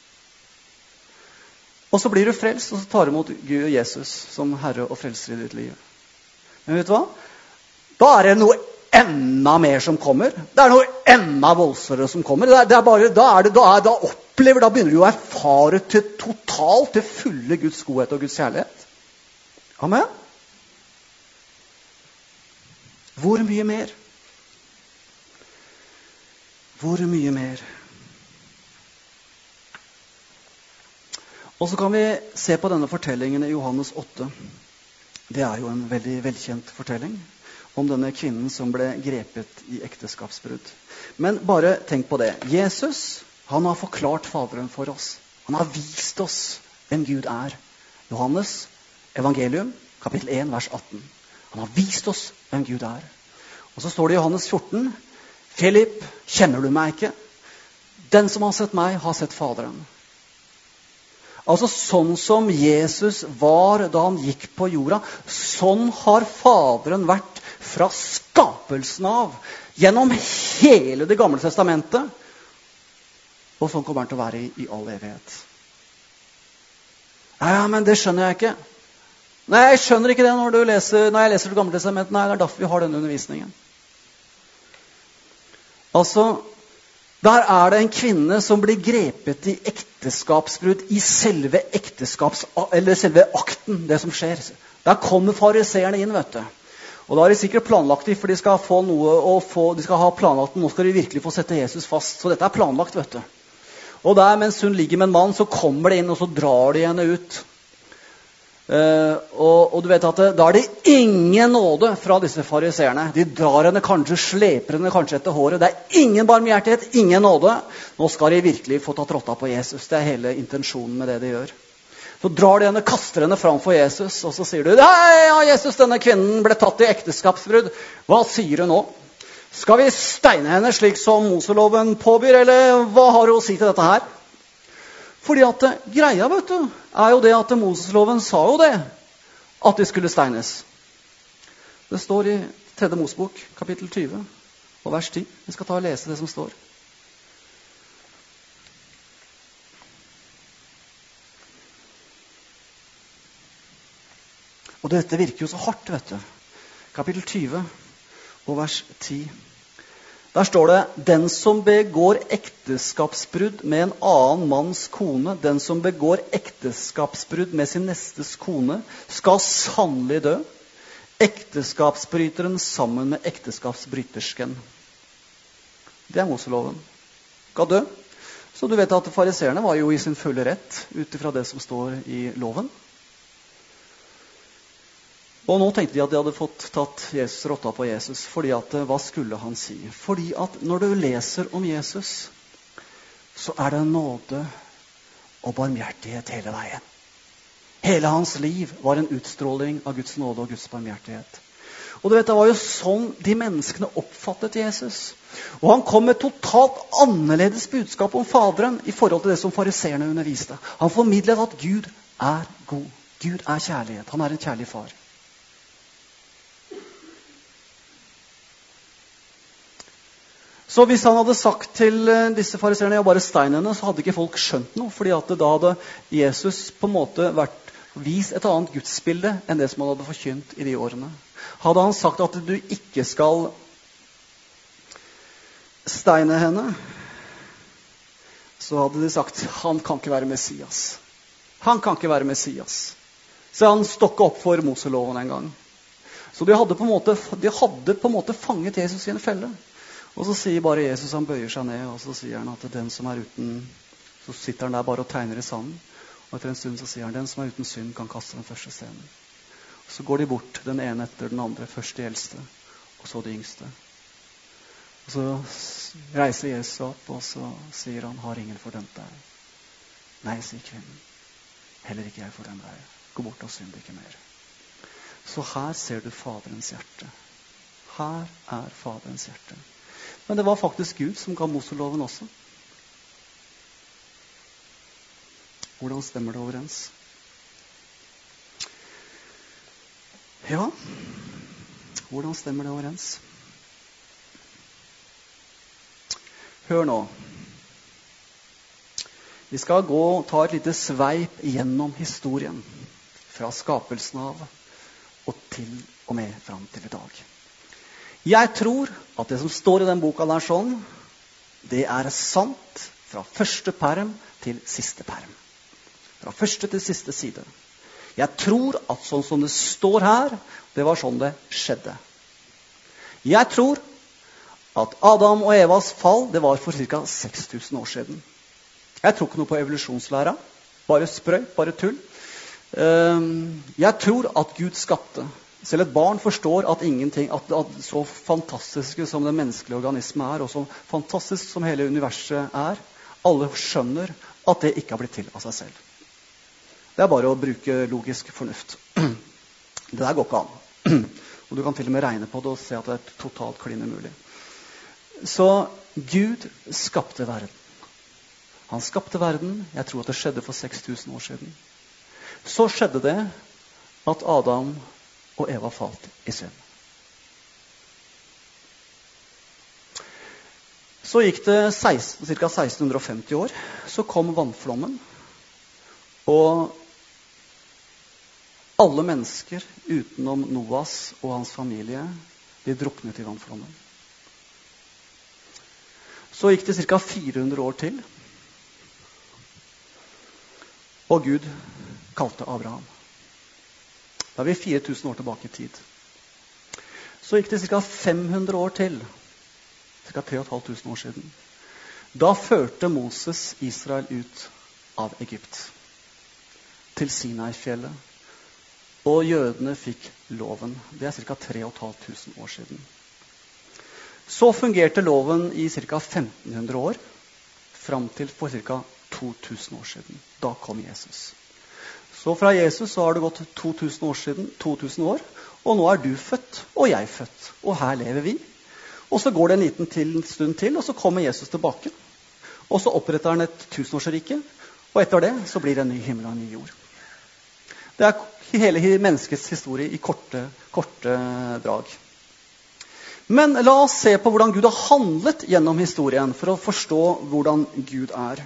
Og så blir du frelst, og så tar du imot Gud og Jesus som Herre og Frelser i ditt liv. Men vet du hva? Da det noe enda mer som kommer. Det noe enda voldsommere som kommer. Da begynner du å erfare totalt til fulle Guds godhet og Guds kjærlighet. Amen. Hvor mye mer? Hvor mye mer? Og så kan vi se på denne fortellingen i Johannes 8. Det jo en veldig velkjent fortelling om denne kvinnen som ble grepet i ekteskapsbrudd. Men bare tenk på det. Jesus, han har forklart Faderen for oss. Han har vist oss hvem Gud Johannes, evangelium, kapittel 1, vers 18. Han har vist oss hvem Gud Og så står det i Johannes 14, Filip, kjenner du meg ikke? Den som har sett meg, har sett Faderen. Altså sånn som Jesus var da han gikk på jorda, sånn har Faderen vært fra skapelsen av, gjennom hele det gamle testamentet, og sånn kommer han til å være i all evighet. Ja, men det skjønner jeg ikke. Nei, jeg skjønner ikke det når jeg leser det gamle testamentet. Nei, det derfor vi har denne undervisningen. Altså, der det en kvinne som blir grepet i ekteskapsbrudd i selve selve akten, det som skjer. Der kommer fariseerne inn, vet du. Og da har de sikkert planlagt det, for de skal få noe de skal ha planlagt, nå skal de virkelig få sette Jesus fast. Så dette planlagt, vet du. Og der, mens hun ligger med en mann, så kommer det inn, og så drar de henne ut. Og du vet at da det ingen nåde fra disse fariseerne. De drar henne kanskje, sleper henne kanskje etter håret. Det ingen barmhjertighet, ingen nåde. Nå skal de virkelig få tatt rotta på Jesus. Det hele intensjonen med det de gjør. Så drar de henne, kaster henne framfor Jesus, og så sier du, ja, Jesus, denne kvinnen ble tatt i ekteskapsbrudd. Hva sier du nå? Skal vi steine henne slik som Moseloven påbyr, eller hva har du å si til dette her? Fordi at greia, vet du, jo det at Mosesloven sa jo det, at de skulle steines. Det står i 3. Mosebok, kapittel 20, og vers 10. Vi skal ta og lese det som står. Og dette virker jo så hardt, vet du. Kapittel 20, og vers 10. Der står det, den som begår ekteskapsbrudd med en annen manns kone, den som begår ekteskapsbrudd med sin nestes kone, skal sannelig dø. Ekteskapsbryteren sammen med ekteskapsbrytersken. Det Moseloven. Skal dø. Så du vet at fariseerne var jo i sin fulle rett, utifra det som står i loven. Og nå tenkte de at de hadde fått tatt Jesus rotta på Jesus, fordi at, hva skulle han si? Fordi at når du leser om Jesus, så det nåde og barmhjertighet hele veien. Hele hans liv var en utstråling av Guds nåde og Guds barmhjertighet. Og du vet, det var jo sånn de menneskene oppfattet Jesus. Og han kom med totalt annerledes budskap om Faderen i forhold til det som fariseerne underviste. Han formidlet at Gud god. Gud kjærlighet. Han en kjærlig far. Så hvis han hadde sagt til disse fariseerne, bare stein henne, så hadde ikke folk skjønt noe, fordi at da hadde Jesus på en måte vist et annet gudsbilde enn det som han hadde forkynt i de årene. Hadde han sagt at du ikke skal steine henne, så hadde de sagt, han kan ikke være Messias. Han kan ikke være Messias. Så han stokket opp for Moseloven en gang. Så de hadde på en måte fanget Jesus i en felle. Og så sier bare Jesus, han bøyer seg ned, og så sier han at den som er uten, så sitter han der bare og tegner i sanden. Og etter en stund så sier han, den som er uten synd kan kaste den første stenen. Så går de bort, den ene etter den andre, først de eldste, og så de yngste. Og så reiser Jesus opp, og så sier han, har ingen fordømt deg? Nei, sier kvinnen. Heller ikke jeg fordømmer deg. Gå bort og synd ikke mer. Så her ser du Faderens hjerte. Her er Faderens hjerte. Men det var faktisk Gud som ga Moseloven også. Hvordan stemmer det overens? Ja, hvordan stemmer det overens? Hør nå. Vi skal ta et lite sveip gjennom historien. Fra skapelsen av og til og med fram til i dag. Jeg tror at det som står i den boka der sånn, det er sant fra første perm til siste perm. Fra første til siste side. Jeg tror at sånn som det står her, det var sånn det skjedde. Jeg tror at Adam og Evas fall, det var for ca. 6000 år siden. Jeg tror ikke noe på evolusjonslæra. Bare sprøy, bare tull. Jeg tror at Gud skapte. Selv et barn forstår at ingenting, at så fantastiske som den menneskelige organisme er, og så fantastisk som hele universet er, alle skjønner at det ikke har blitt til av seg selv. Det er bare å bruke logisk fornuft. Det der går ikke an. Og du kan til og med regne på det og se at det er totalt klin umulig. Så Gud skapte verden. Han skapte verden. Jeg tror at det skjedde for 6000 år siden. Så skjedde det at Adam og Eva falt i synd. Så gikk det ca. 1650 år. Så kom vannflommen. Og alle mennesker utenom Noas og hans familie, de druknet i vannflommen. Så gikk det ca. 400 år til. Og Gud kalte Abraham. Da er vi 4000 år tilbake i tid. Så gikk det ca. 500 år til. Ca. 3500 år siden. Da førte Moses Israel ut av Egypt. Til Sinai-fjellet. Og jødene fikk loven. Det er ca. 3500 år siden. Så fungerte loven i ca. 1500 år. Fram til for ca. 2000 år siden. Da kom Jesus. Så fra Jesus så har det gått 2000 år siden, 2000 år, og nå er du født, og jeg født, og her lever vi. Og så går det en liten stund til, og så kommer Jesus tilbake. Og så oppretter han et tusenårsrike, og etter det så blir det en ny himmel og en ny jord. Det er hele menneskets historie i korte drag. Men la oss se på hvordan Gud har handlet gjennom historien, for å forstå hvordan Gud er.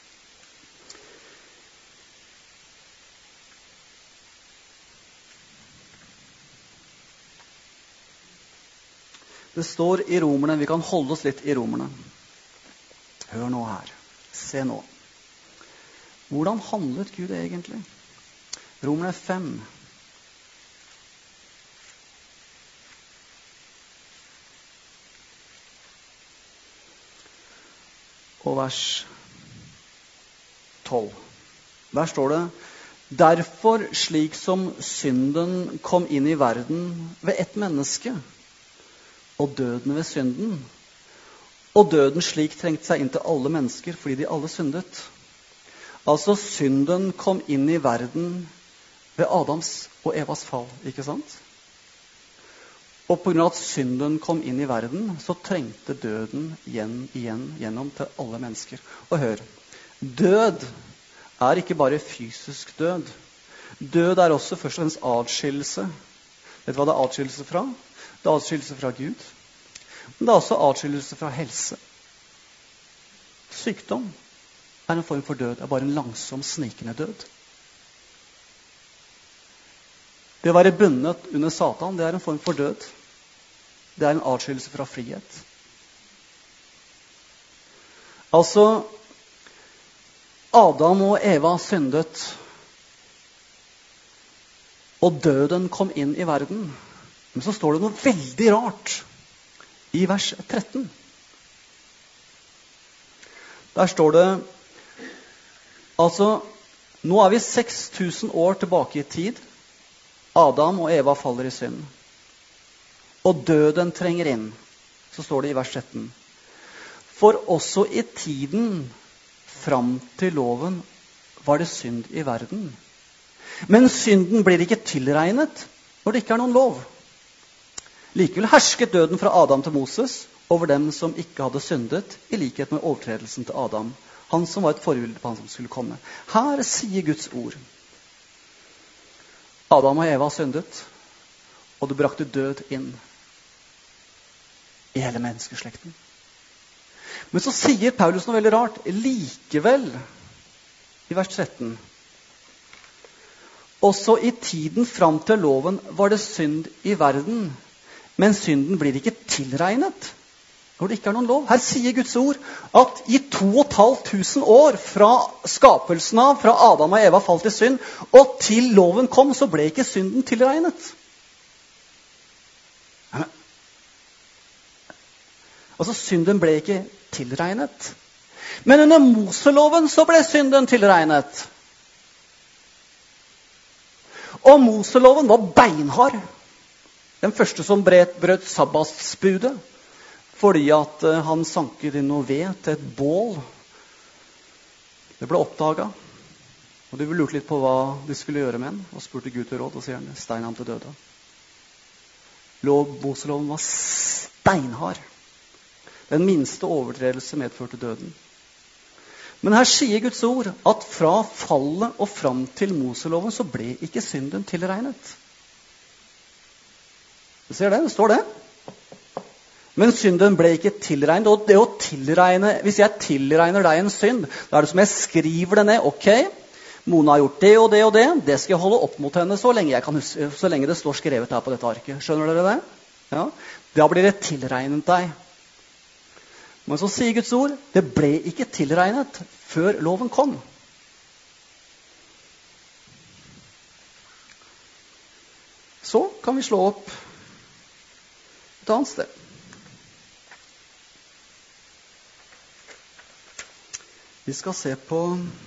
Det står i Romerne, vi kan holde oss litt i Romerne. Hør nå her, se nå. Hvordan handlet Gud egentlig? Romerne 5. Og vers 12. Der står det, derfor slik som synden kom inn i verden ved ett menneske, og døden ved synden. Og døden slik trengte seg inn til alle mennesker, fordi de alle syndet. Altså synden kom inn i verden ved Adams og Evas fall, ikke sant? Og på grunn av at synden kom inn i verden, så trengte døden gjennom til alle mennesker. Og hør, død er ikke bare fysisk død. Død er også først og fremst adskillelse. Vet du hva det er adskillelse fra? Det er adskillelse fra Gud. Men det er også adskillelse fra helse. Sykdom er en form for død. Det er bare en langsom, snikende død. Det å være bundet under Satan, det er en form for død. Det er en adskillelse fra frihet. Altså, Adam og Eva syndet, og døden kom inn i verden. Men så står det noe veldig rart i vers 13. Der står det, altså, nå vi 6000 år tilbake i tid. Adam og Eva faller i synd. Og døden trenger inn. Så står det i vers 13. For også i tiden fram til loven var det synd i verden. Men synden blir ikke tilregnet når det ikke noen lov. Likevel hersket døden fra Adam til Moses over dem som ikke hadde syndet, i likhet med overtredelsen til Adam, han som var et forbilde på han som skulle komme. Her sier Guds ord. Adam og Eva syndet, og det brakte død inn i hele menneskeslekten. Men så sier Paulus noe veldig rart. Likevel, i vers 13, også i tiden fram til loven var det synd i verden, men synden blir ikke tilregnet når det ikke noen lov. Her sier Guds ord at i 2500 år fra skapelsen av, fra Adam og Eva falt i synd, og til loven kom, så ble ikke synden tilregnet. Altså, synden ble ikke tilregnet. Men under Moseloven så ble synden tilregnet. Og Moseloven var beinhard. Den første som brøt sabbatsbudet, fordi at han sanket inn noe ved til et bål. Det ble oppdaget. Og de lurte litt på hva de skulle gjøre med den, og spurte Gud til råd, og sier han, stein ham til døde. Moseloven var steinhard. Den minste overtredelse medførte døden. Men her sier Guds ord at fra fallet og fram til Moseloven så ble ikke synden tilregnet. Du ser det, det står det. Men synden ble ikke tilregnet. Og det å tilregne, hvis jeg tilregner deg en synd, da er det som jeg skriver det ned. Ok, Mona har gjort det og det og det. Det skal jeg holde opp mot henne så lenge, jeg kan huske, så lenge det står skrevet her på dette arket. Skjønner dere det? Ja. Da blir det tilregnet deg. Men så sier Guds ord, det ble ikke tilregnet før loven kom. Så kan vi slå opp et annet sted. Vi skal se på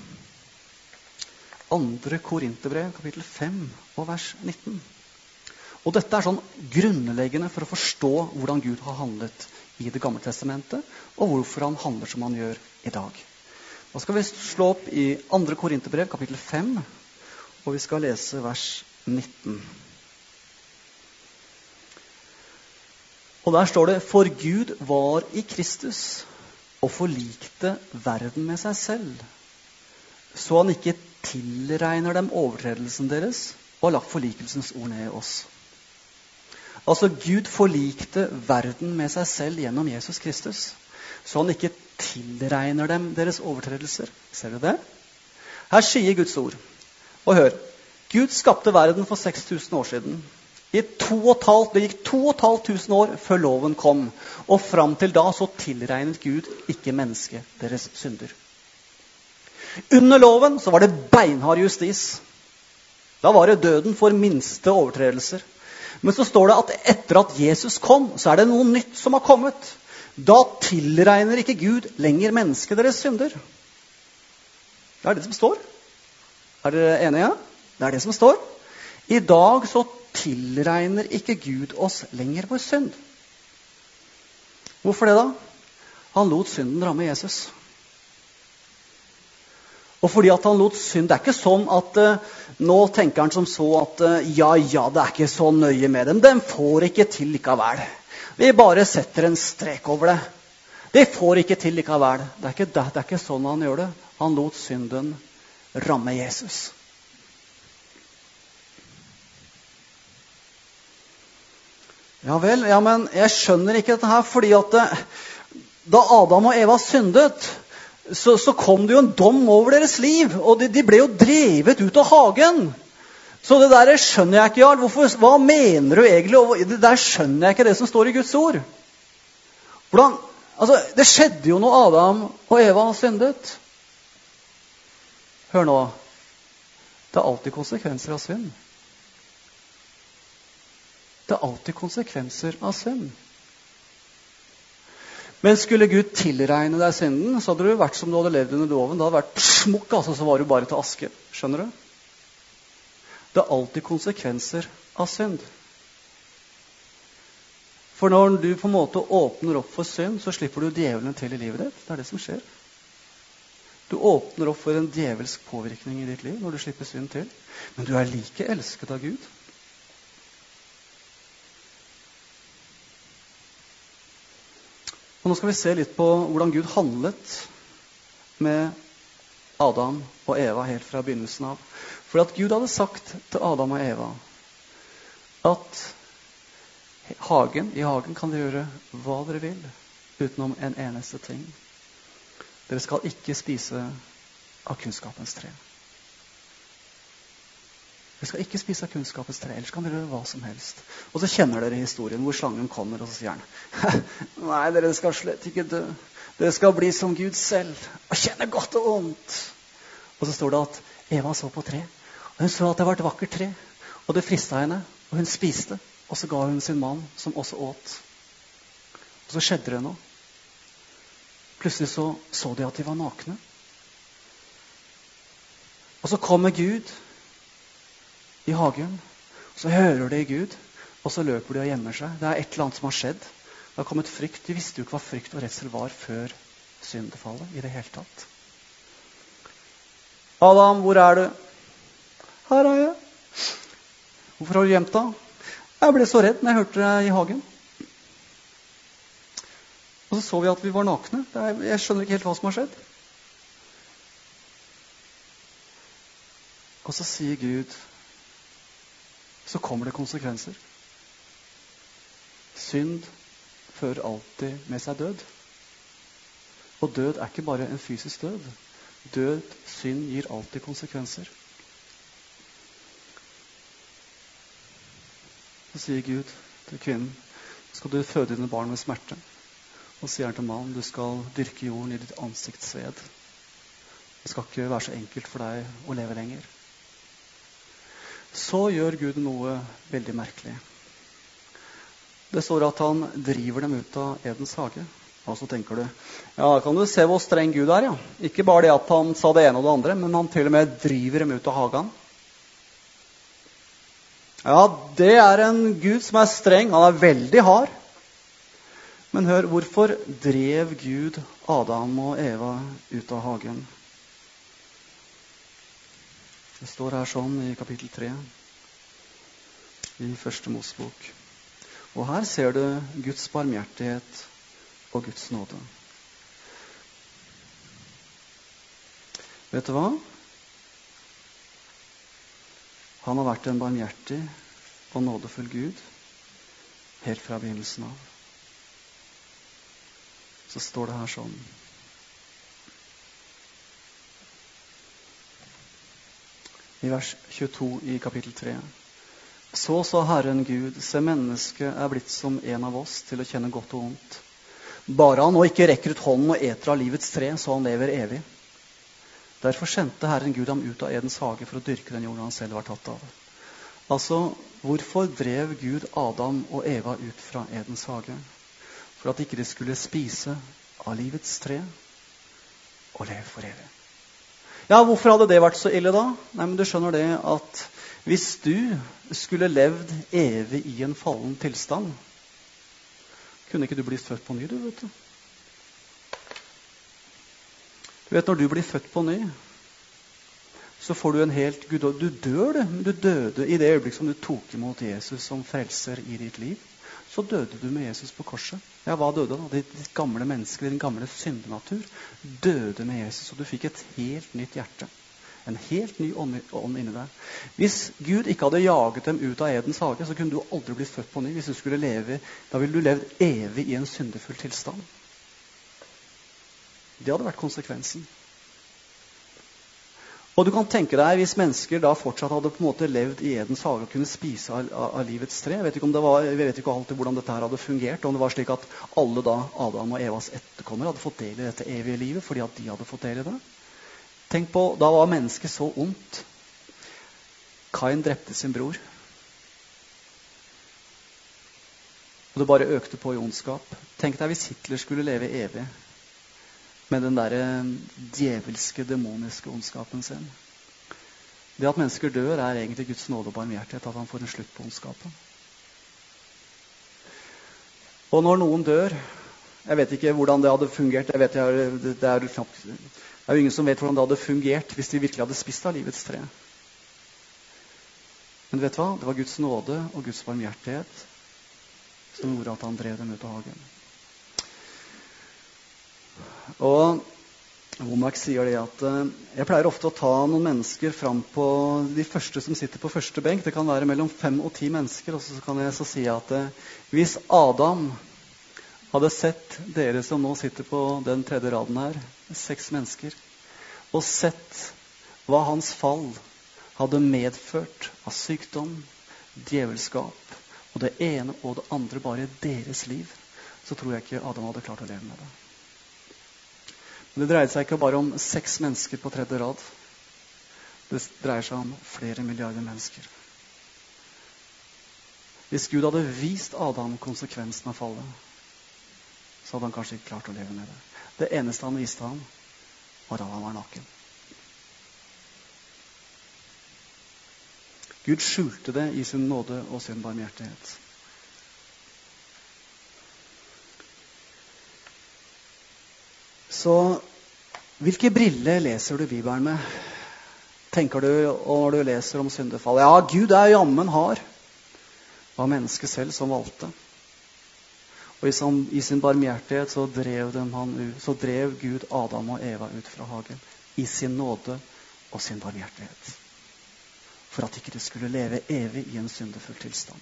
2. Korinterbrev, kapittel 5 og vers 19. Og dette er sånn grunnleggende for å forstå hvordan Gud har handlet i Det gamle testamentet, og hvorfor han handler som han gjør i dag. Da skal vi slå opp i 2. Korinterbrev, kapittel 5, og vi skal lese vers 19. Og der står det, for Gud var i Kristus og forlikte verden med seg selv, så han ikke tilregner dem overtredelsen deres, og har lagt forlikelsens ord ned i oss. Altså, Gud forlikte verden med seg selv gjennom Jesus Kristus, så han ikke tilregner dem deres overtredelser. Ser du det? Her sier Guds ord. Og hør, Gud skapte verden for 6000 år siden. Det gikk 2500 år før loven kom, og fram til da så tilregnet Gud ikke mennesket deres synder. Under loven så var det beinhard justis. Da var det døden for minste overtredelser. Men så står det at etter at Jesus kom, så er det noe nytt som har kommet. Da tilregner ikke Gud lenger mennesket deres synder. Det er det som står. Er dere enige? Det er det som står. I dag så tilregner ikke Gud oss lenger vår synd. Hvorfor det da? Han lot synden ramme Jesus. Og fordi at han lot synd, det er ikke sånn at nå tenker han som så at ja, det er ikke så nøye med dem. Den får ikke til likevel. Vi bare setter en strek over det. Det får ikke til likevel. Det er ikke sånn han gjør det. Han lot synden ramme Jesus. Ja vel, ja, men jeg skjønner ikke dette her, fordi at da Adam og Eva syndet, så kom det jo en dom over deres liv, og de ble jo drevet ut av hagen. Så det der skjønner jeg ikke, Jarl. Hva mener du egentlig? Det der skjønner jeg ikke, det som står i Guds ord. Hvordan? Altså, det skjedde jo når Adam og Eva syndet. Hør nå. Det er alltid konsekvenser av synd. Det er alltid konsekvenser av synd. Men skulle Gud tilregne deg synden, så hadde det vært som du hadde levd under loven. Det hadde vært smukk, altså, så var du bare til aske. Skjønner du? Det er alltid konsekvenser av synd. For når du på en måte åpner opp for synd, så slipper du djevelen til i livet ditt. Det er det som skjer. Du åpner opp for en djevelsk påvirkning i ditt liv når du slipper synd til. Men du er like elsket av Gud. Og nå skal vi se litt på hvordan Gud handlet med Adam og Eva helt fra begynnelsen av. For at Gud hadde sagt til Adam og Eva at i hagen kan dere gjøre hva dere vil, utenom en eneste ting. Dere skal ikke spise av kunnskapens tre. Dere skal ikke spise av kunnskapens tre, ellers kan dere gjøre hva som helst. Og så kjenner dere historien hvor slangen kommer, og så sier han, nei, dere skal slett ikke dø. Dere skal bli som Gud selv, og kjenne godt og ondt. Og så står det at Eva så på tre, og hun så at det var et vakkert tre, og det fristet henne, og hun spiste, og så ga hun sin mann, som også åt. Og så skjedde det noe. Plutselig så de at de var nakne. Og så kommer Gud i hagen, og så hører de Gud, og så løper de og gjemmer seg. Det er et eller annet som har skjedd. Det har kommet frykt. De visste jo ikke hva frykt og redsel var før syndefallet i det hele tatt. Adam, hvor er du? Her er jeg. Hvorfor har du gjemt deg? Jeg ble så redd når jeg hørte deg i hagen. Og så vi at vi var nakne. Jeg skjønner ikke helt hva som har skjedd. Og så sier Gud, så kommer det konsekvenser. Synd fører alltid med seg død. Og død er ikke bare en fysisk død. Synd gir alltid konsekvenser. Så sier Gud til kvinnen, skal du føde dine barn med smerte. Og sier han til mannen, du skal dyrke jorden i ditt ansiktsved. Det skal ikke være så enkelt for deg å leve lenger. Så gjør Gud noe veldig merkelig. Det står at han driver dem ut av Edens hage. Og så tenker du, ja, kan du se hvor streng Gud er, ja. Ikke bare det at han sa det ene og det andre, men han til og med driver dem ut av hagen. Ja, det er en Gud som er streng. Han er veldig hard. Men hør, hvorfor drev Gud Adam og Eva ut av hagen? Det står her sånn i kapittel 3 i første Mosebok. Og her ser du Guds barmhjertighet og Guds nåde. Vet du hva? Han har vært en barmhjertig og nådefull Gud helt fra begynnelsen av. Så står det her sånn. I vers 22 i kapittel 3. Så sa Herren Gud, se, mennesket er blitt som en av oss til å kjenne godt og ondt. Bare han nå ikke rekker ut hånden og eter av livets tre, så han lever evig. Derfor sendte Herren Gud ham ut av Edens hage for å dyrke den jorden han selv var tatt av. Altså, hvorfor drev Gud Adam og Eva ut fra Edens hage? For at ikke de skulle spise av livets tre og leve for evig. Ja, hvorfor hadde det vært så ille da? Nei, men du skjønner det at hvis du skulle levd evig i en fallen tilstand, kunne ikke du bli født på ny, du vet du. Du vet, når du blir født på ny, så får du en helt Gud, du dør det. Du døde i det øyeblikk som du tok imot Jesus som frelser i ditt liv. Så døde du med Jesus på korset. Ja, hva døde da? Ditt gamle menneske, din gamle syndenatur, døde med Jesus, og du fikk et helt nytt hjerte. En helt ny ånd inni deg. Hvis Gud ikke hadde jaget dem ut av Edens hage, så kunne du aldri blitt født på ny. Hvis du skulle leve, da ville du levd evig i en syndefull tilstand. Det hadde vært konsekvensen. Og du kan tenke deg, hvis mennesker da fortsatt hadde på en måte levd i Edens hage og kunne spise av livets tre, jeg vet ikke alltid hvordan dette her hadde fungert, om det var slik at alle da Adam og Evas etterkommere hadde fått del i dette evige livet, fordi at de hadde fått del i det. Tenk på, da var mennesket så ondt. Kain drepte sin bror. Og det bare økte på i ondskap. Tenk deg hvis Hitler skulle leve evig med den der djevelske, demoniske ondskapen sin. Det at mennesker dør er egentlig Guds nåde og barmhjertighet, at han får en slutt på ondskapen. Og når noen dør, jeg vet ikke hvordan det hadde fungert, det er jo ingen som vet hvordan det hadde fungert hvis de virkelig hadde spist av livets tre. Men vet du hva? Det var Guds nåde og Guds barmhjertighet som gjorde at han drev dem ut av hagen. Og Womack sier det at jeg pleier ofte å ta noen mennesker fram på de første som sitter på første benk. Det kan være mellom 5 og 10 mennesker. Og så kan jeg så si at hvis Adam hadde sett dere som nå sitter på den tredje raden her, 6 mennesker, og sett hva hans fall hadde medført av sykdom, djevelskap, og det ene og det andre bare i deres liv, så tror jeg ikke Adam hadde klart å leve med det. Men det dreier seg ikke bare om 6 mennesker på tredje rad. Det dreier seg om flere milliarder mennesker. Hvis Gud hadde vist Adam konsekvensen av fallet, så hadde han kanskje ikke klart å leve med det. Det eneste han viste ham, var at han var naken. Gud skjulte det i sin nåde og sin barmhjertighet. Så hvilke briller leser du Bibelen med? Tenker du, og når du leser om syndefall, ja, Gud er jammen hard. Det var mennesket selv som valgte. Og i sin barmhjertighet så drev Gud Adam og Eva ut fra hagen. I sin nåde og sin barmhjertighet. For at ikke de skulle leve evig i en syndefull tilstand.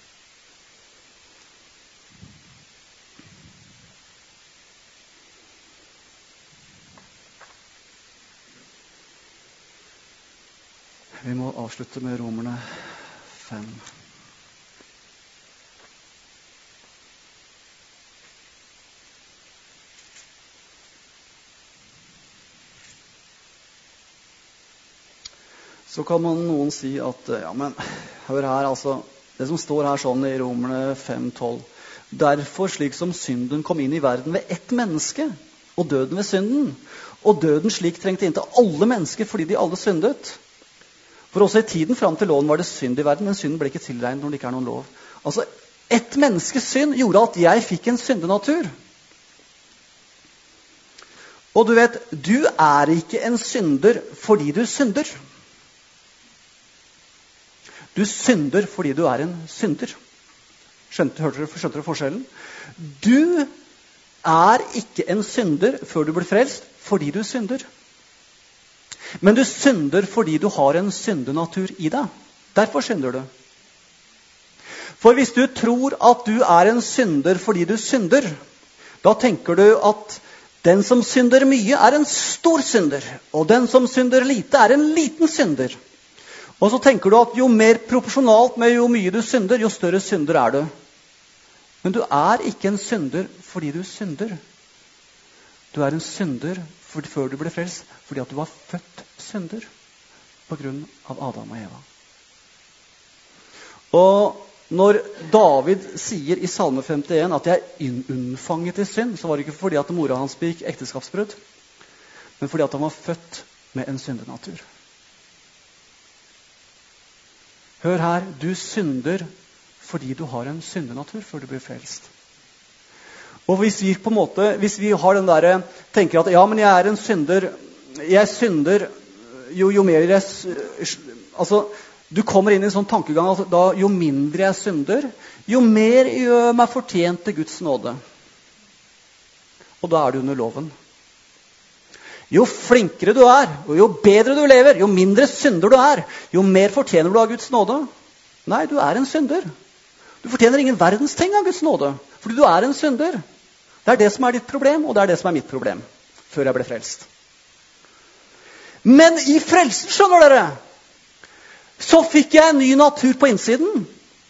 Vi må avslutte med Romerne 5. Så kan noen si at, ja, men hør her, altså, det som står her sånn i Romerne 5:12. Derfor slik som synden kom inn i verden ved ett menneske, og døden ved synden, og døden slik trengte inn til alle mennesker fordi de alle syndet. For også i tiden frem til loven var det synd i verden, men synden ble ikke tilregnet når det ikke er noen lov. Altså, ett menneskes synd gjorde at jeg fikk en syndenatur. Og du vet, du er ikke en synder fordi du synder. Du synder fordi du er en synder. Skjønte du forskjellen? Du er ikke en synder før du blir frelst fordi du synder. Men du synder fordi du har en syndenatur i deg. Derfor synder du. For hvis du tror at du er en synder fordi du synder, da tenker du at den som synder mye er en stor synder, og den som synder lite er en liten synder. Og så tenker du at jo mer proporsjonalt med jo mye du synder, jo større synder er du. Men du er ikke en synder fordi du synder. Du er en synder før du ble frelst, fordi at du var født synder på grunn av Adam og Eva. Og når David sier i Salme 51 at jeg er unnfanget i synd, så var det ikke fordi at mora hans begikk ekteskapsbrudd, men fordi at han var født med en syndenatur. Hør her, du synder fordi du har en syndenatur før du blir frelst. Og hvis vi har den der, tenker at ja, men jeg er en synder, jeg synder jo mer jeg, altså, du kommer inn i en sånn tankegang at da, jo mindre jeg synder, jo mer gjør meg fortjent til Guds nåde. Og da er du under loven. Jo flinkere du er, og jo bedre du lever, jo mindre synder du er, jo mer fortjener du av Guds nåde. Nei, du er en synder. Du fortjener ingen verdens ting av Guds nåde, fordi du er en synder. Det er det som er ditt problem, og det er det som er mitt problem, før jeg ble frelst. Men i frelsen, skjønner dere, så fikk jeg en ny natur på innsiden.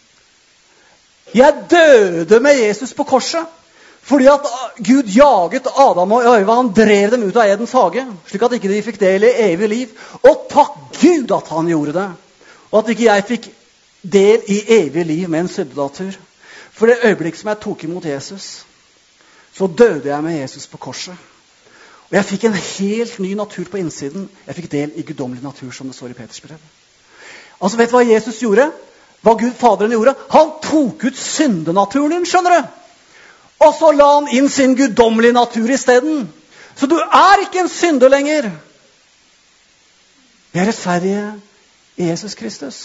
Jeg døde med Jesus på korset, fordi at Gud jaget Adam og Eva, han drev dem ut av Edens hage, slik at ikke de fikk del i evig liv. Og takk Gud at han gjorde det, og at ikke jeg fikk del i evig liv med en syndenatur. For det øyeblikk som jeg tok imot Jesus, så døde jeg med Jesus på korset. Og jeg fikk en helt ny natur på innsiden. Jeg fikk del i guddommelig natur, som det står i Peters brev. Altså, vet du hva Jesus gjorde? Hva Gud Faderen gjorde? Han tok ut syndenaturen din, skjønner du? Og så la han inn sin guddommelige natur i stedet. Så du er ikke en synder lenger. Vi er rettferdige i Jesus Kristus.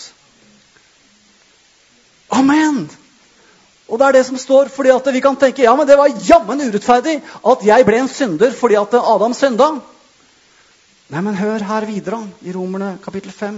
Amen! Og det er det som står, fordi at vi kan tenke, ja, men det var jammen urettferdig at jeg ble en synder fordi at Adam synda. Nei, men hør her videre i Romerne kapittel 5.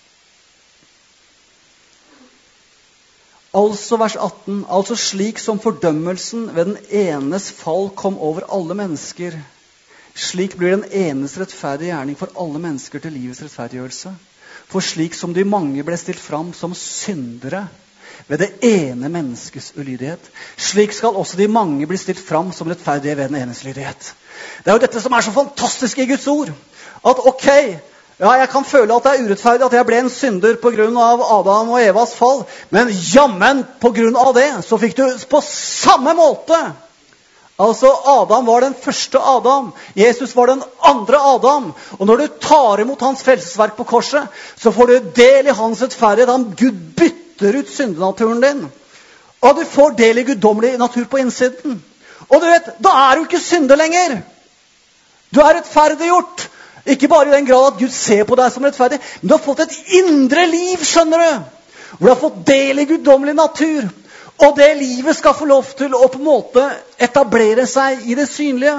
Altså vers 18, altså slik som fordømmelsen ved den enes fall kom over alle mennesker, slik blir den enes rettferdige gjerning for alle mennesker til livets rettferdiggjørelse. For slik som de mange ble stilt fram som syndere ved det ene menneskes ulydighet, slik skal også de mange bli stilt fram som rettferdige ved den enes lydighet. Det er jo dette som er så fantastisk i Guds ord, at ok, ja, jeg kan føle at det er urettferdig at jeg ble en synder på grunn av Adam og Evas fall, men jammen på grunn av det, så fikk du på samme måte. Altså, Adam var den første Adam, Jesus var den andre Adam, og når du tar imot hans frelsesverk på korset, så får du del i hans rettferdighet. Gud bytter ut syndenaturen din, og du får del i guddommelig natur på innsiden. Og du vet, da er du ikke synder lenger. Du er rettferdiggjort. Ikke bare i den grad at Gud ser på deg som rettferdig, men du har fått et indre liv, skjønner du? Hvor du har fått del i guddommelig natur. Og det livet skal få lov til å på en måte etablere seg i det synlige.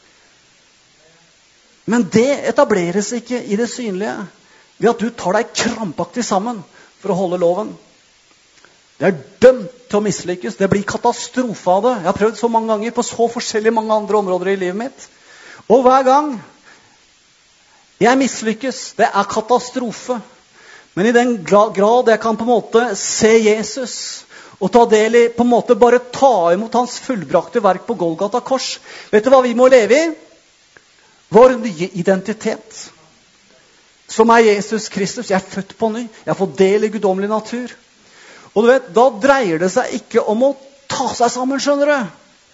Men det etableres ikke i det synlige ved at du tar deg krampaktig sammen for å holde loven. Det er dømt til å mislykkes. Det blir katastrofe av det. Jeg har prøvd så mange ganger på så forskjellige mange andre områder i livet mitt. Og hver gang jeg mislykkes, det er katastrofe. Men i den grad jeg kan på en måte se Jesus og ta del i, på en måte bare ta imot hans fullbrakte verk på Golgata kors. Vet du hva vi må leve i? Vår nye identitet. Som er Jesus Kristus. Jeg er født på ny. Jeg har fått del i guddommelig natur. Og du vet, da dreier det seg ikke om å ta seg sammen, skjønner du.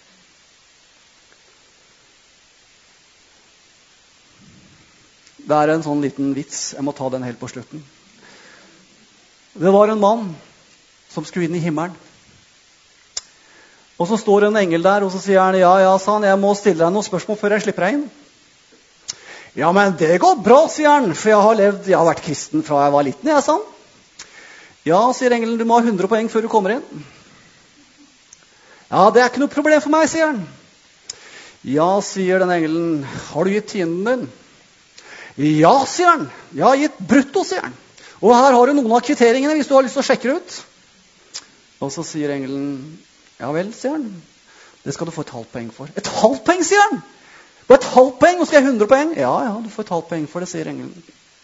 Det er en sånn liten vits. Jeg må ta den helt på slutten. Det var en mann som skulle inn i himmelen. Og så står en engel der, og så sier han, ja, sa han, jeg må stille deg noen spørsmål før jeg slipper deg inn. Ja, men det går bra, sier han, for jeg har vært kristen fra jeg var liten, sa han. Ja, sier engelen, du må ha 100 poeng før du kommer inn. Ja, det er ikke noe problem for meg, sier han. Ja, sier den engelen, har du gitt tienden din? Ja, sier han. Jeg har gitt brutto, sier han. Og her har du noen av kvitteringene hvis du har lyst til å sjekke det ut. Og så sier engelen, ja vel, sier han. Det skal du få et halvt poeng for. Et halvt poeng, sier han. Og et halvt poeng, nå skal jeg 100 poeng. Ja, du får et halvt poeng for det, sier engelen.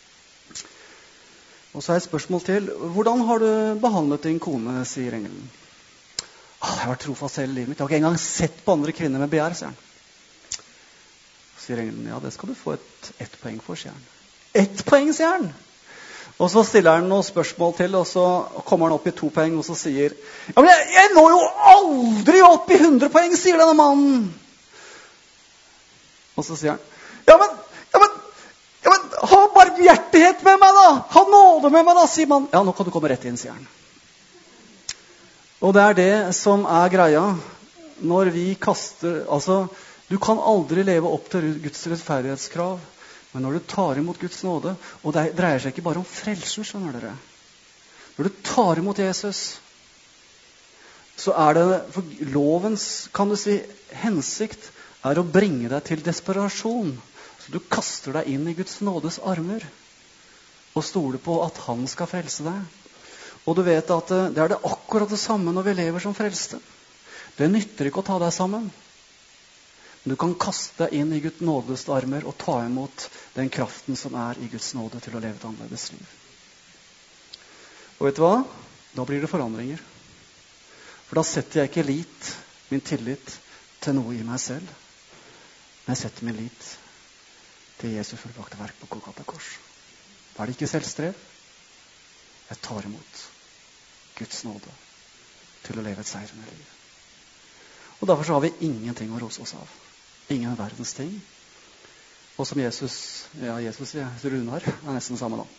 Og så er et spørsmål til. Hvordan har du behandlet din kone, sier engelen. Jeg har vært trofast hele livet mitt. Jeg har ikke engang sett på andre kvinner med begjær, sier han. Sier engelen, ja, det skal du få ett poeng for, sier han. 1 poeng, sier han. Og så stiller han noen spørsmål til, og så kommer han opp i 2 poeng, og så sier, ja, men jeg når jo aldri opp i 100 poeng, sier denne mannen. Og så sier han, ja, men, ha barmhjertighet med meg da, ha nåde med meg da, sier man. Ja, nå kan du komme rett inn, sier han. Og det er det som er greia, når vi kaster, altså, du kan aldri leve opp til Guds rettferdighetskrav, men når du tar imot Guds nåde, og det dreier seg ikke bare om frelsen, skjønner dere. Når du tar imot Jesus, så er det, for lovens, kan du si, hensikt er å bringe deg til desperasjon. Så du kaster deg inn i Guds nådes armer, og stoler på at han skal frelse deg. Og du vet at det er det akkurat det samme når vi lever som frelste. Det nytter ikke å ta deg sammen. Du kan kaste deg inn i Guds nådes armer og ta imot den kraften som er i Guds nåde til å leve et annerledes liv. Og vet du hva? Da blir det forandringer. For da setter jeg ikke min tillit til noe i meg selv. Men jeg setter min lit til Jesu fullbrakte verk på Golgata kors. Da er det ikke selvstrev. Jeg tar imot Guds nåde til å leve et seirende liv. Og derfor så har vi ingenting å rose oss av. Ingen verdens ting. Og som Jesus, Runar, er nesten samme nå.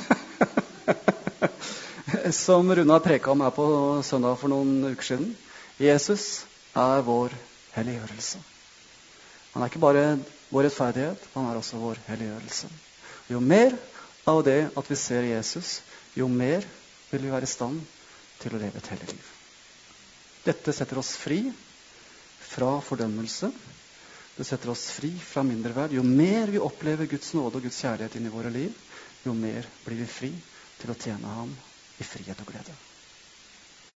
Som Runar preket om her på søndag for noen uker siden. Jesus er vår helliggjørelse. Han er ikke bare vår rettferdighet, han er også vår helliggjørelse. Jo mer av det at vi ser Jesus, jo mer vil vi være i stand til å leve et hellig liv. Dette setter oss fri fra fordømmelse. Det setter oss fri fra mindreverd. Jo mer vi opplever Guds nåde og Guds kjærlighet inn i våre liv, jo mer blir vi fri til å tjene ham i frihet og glede.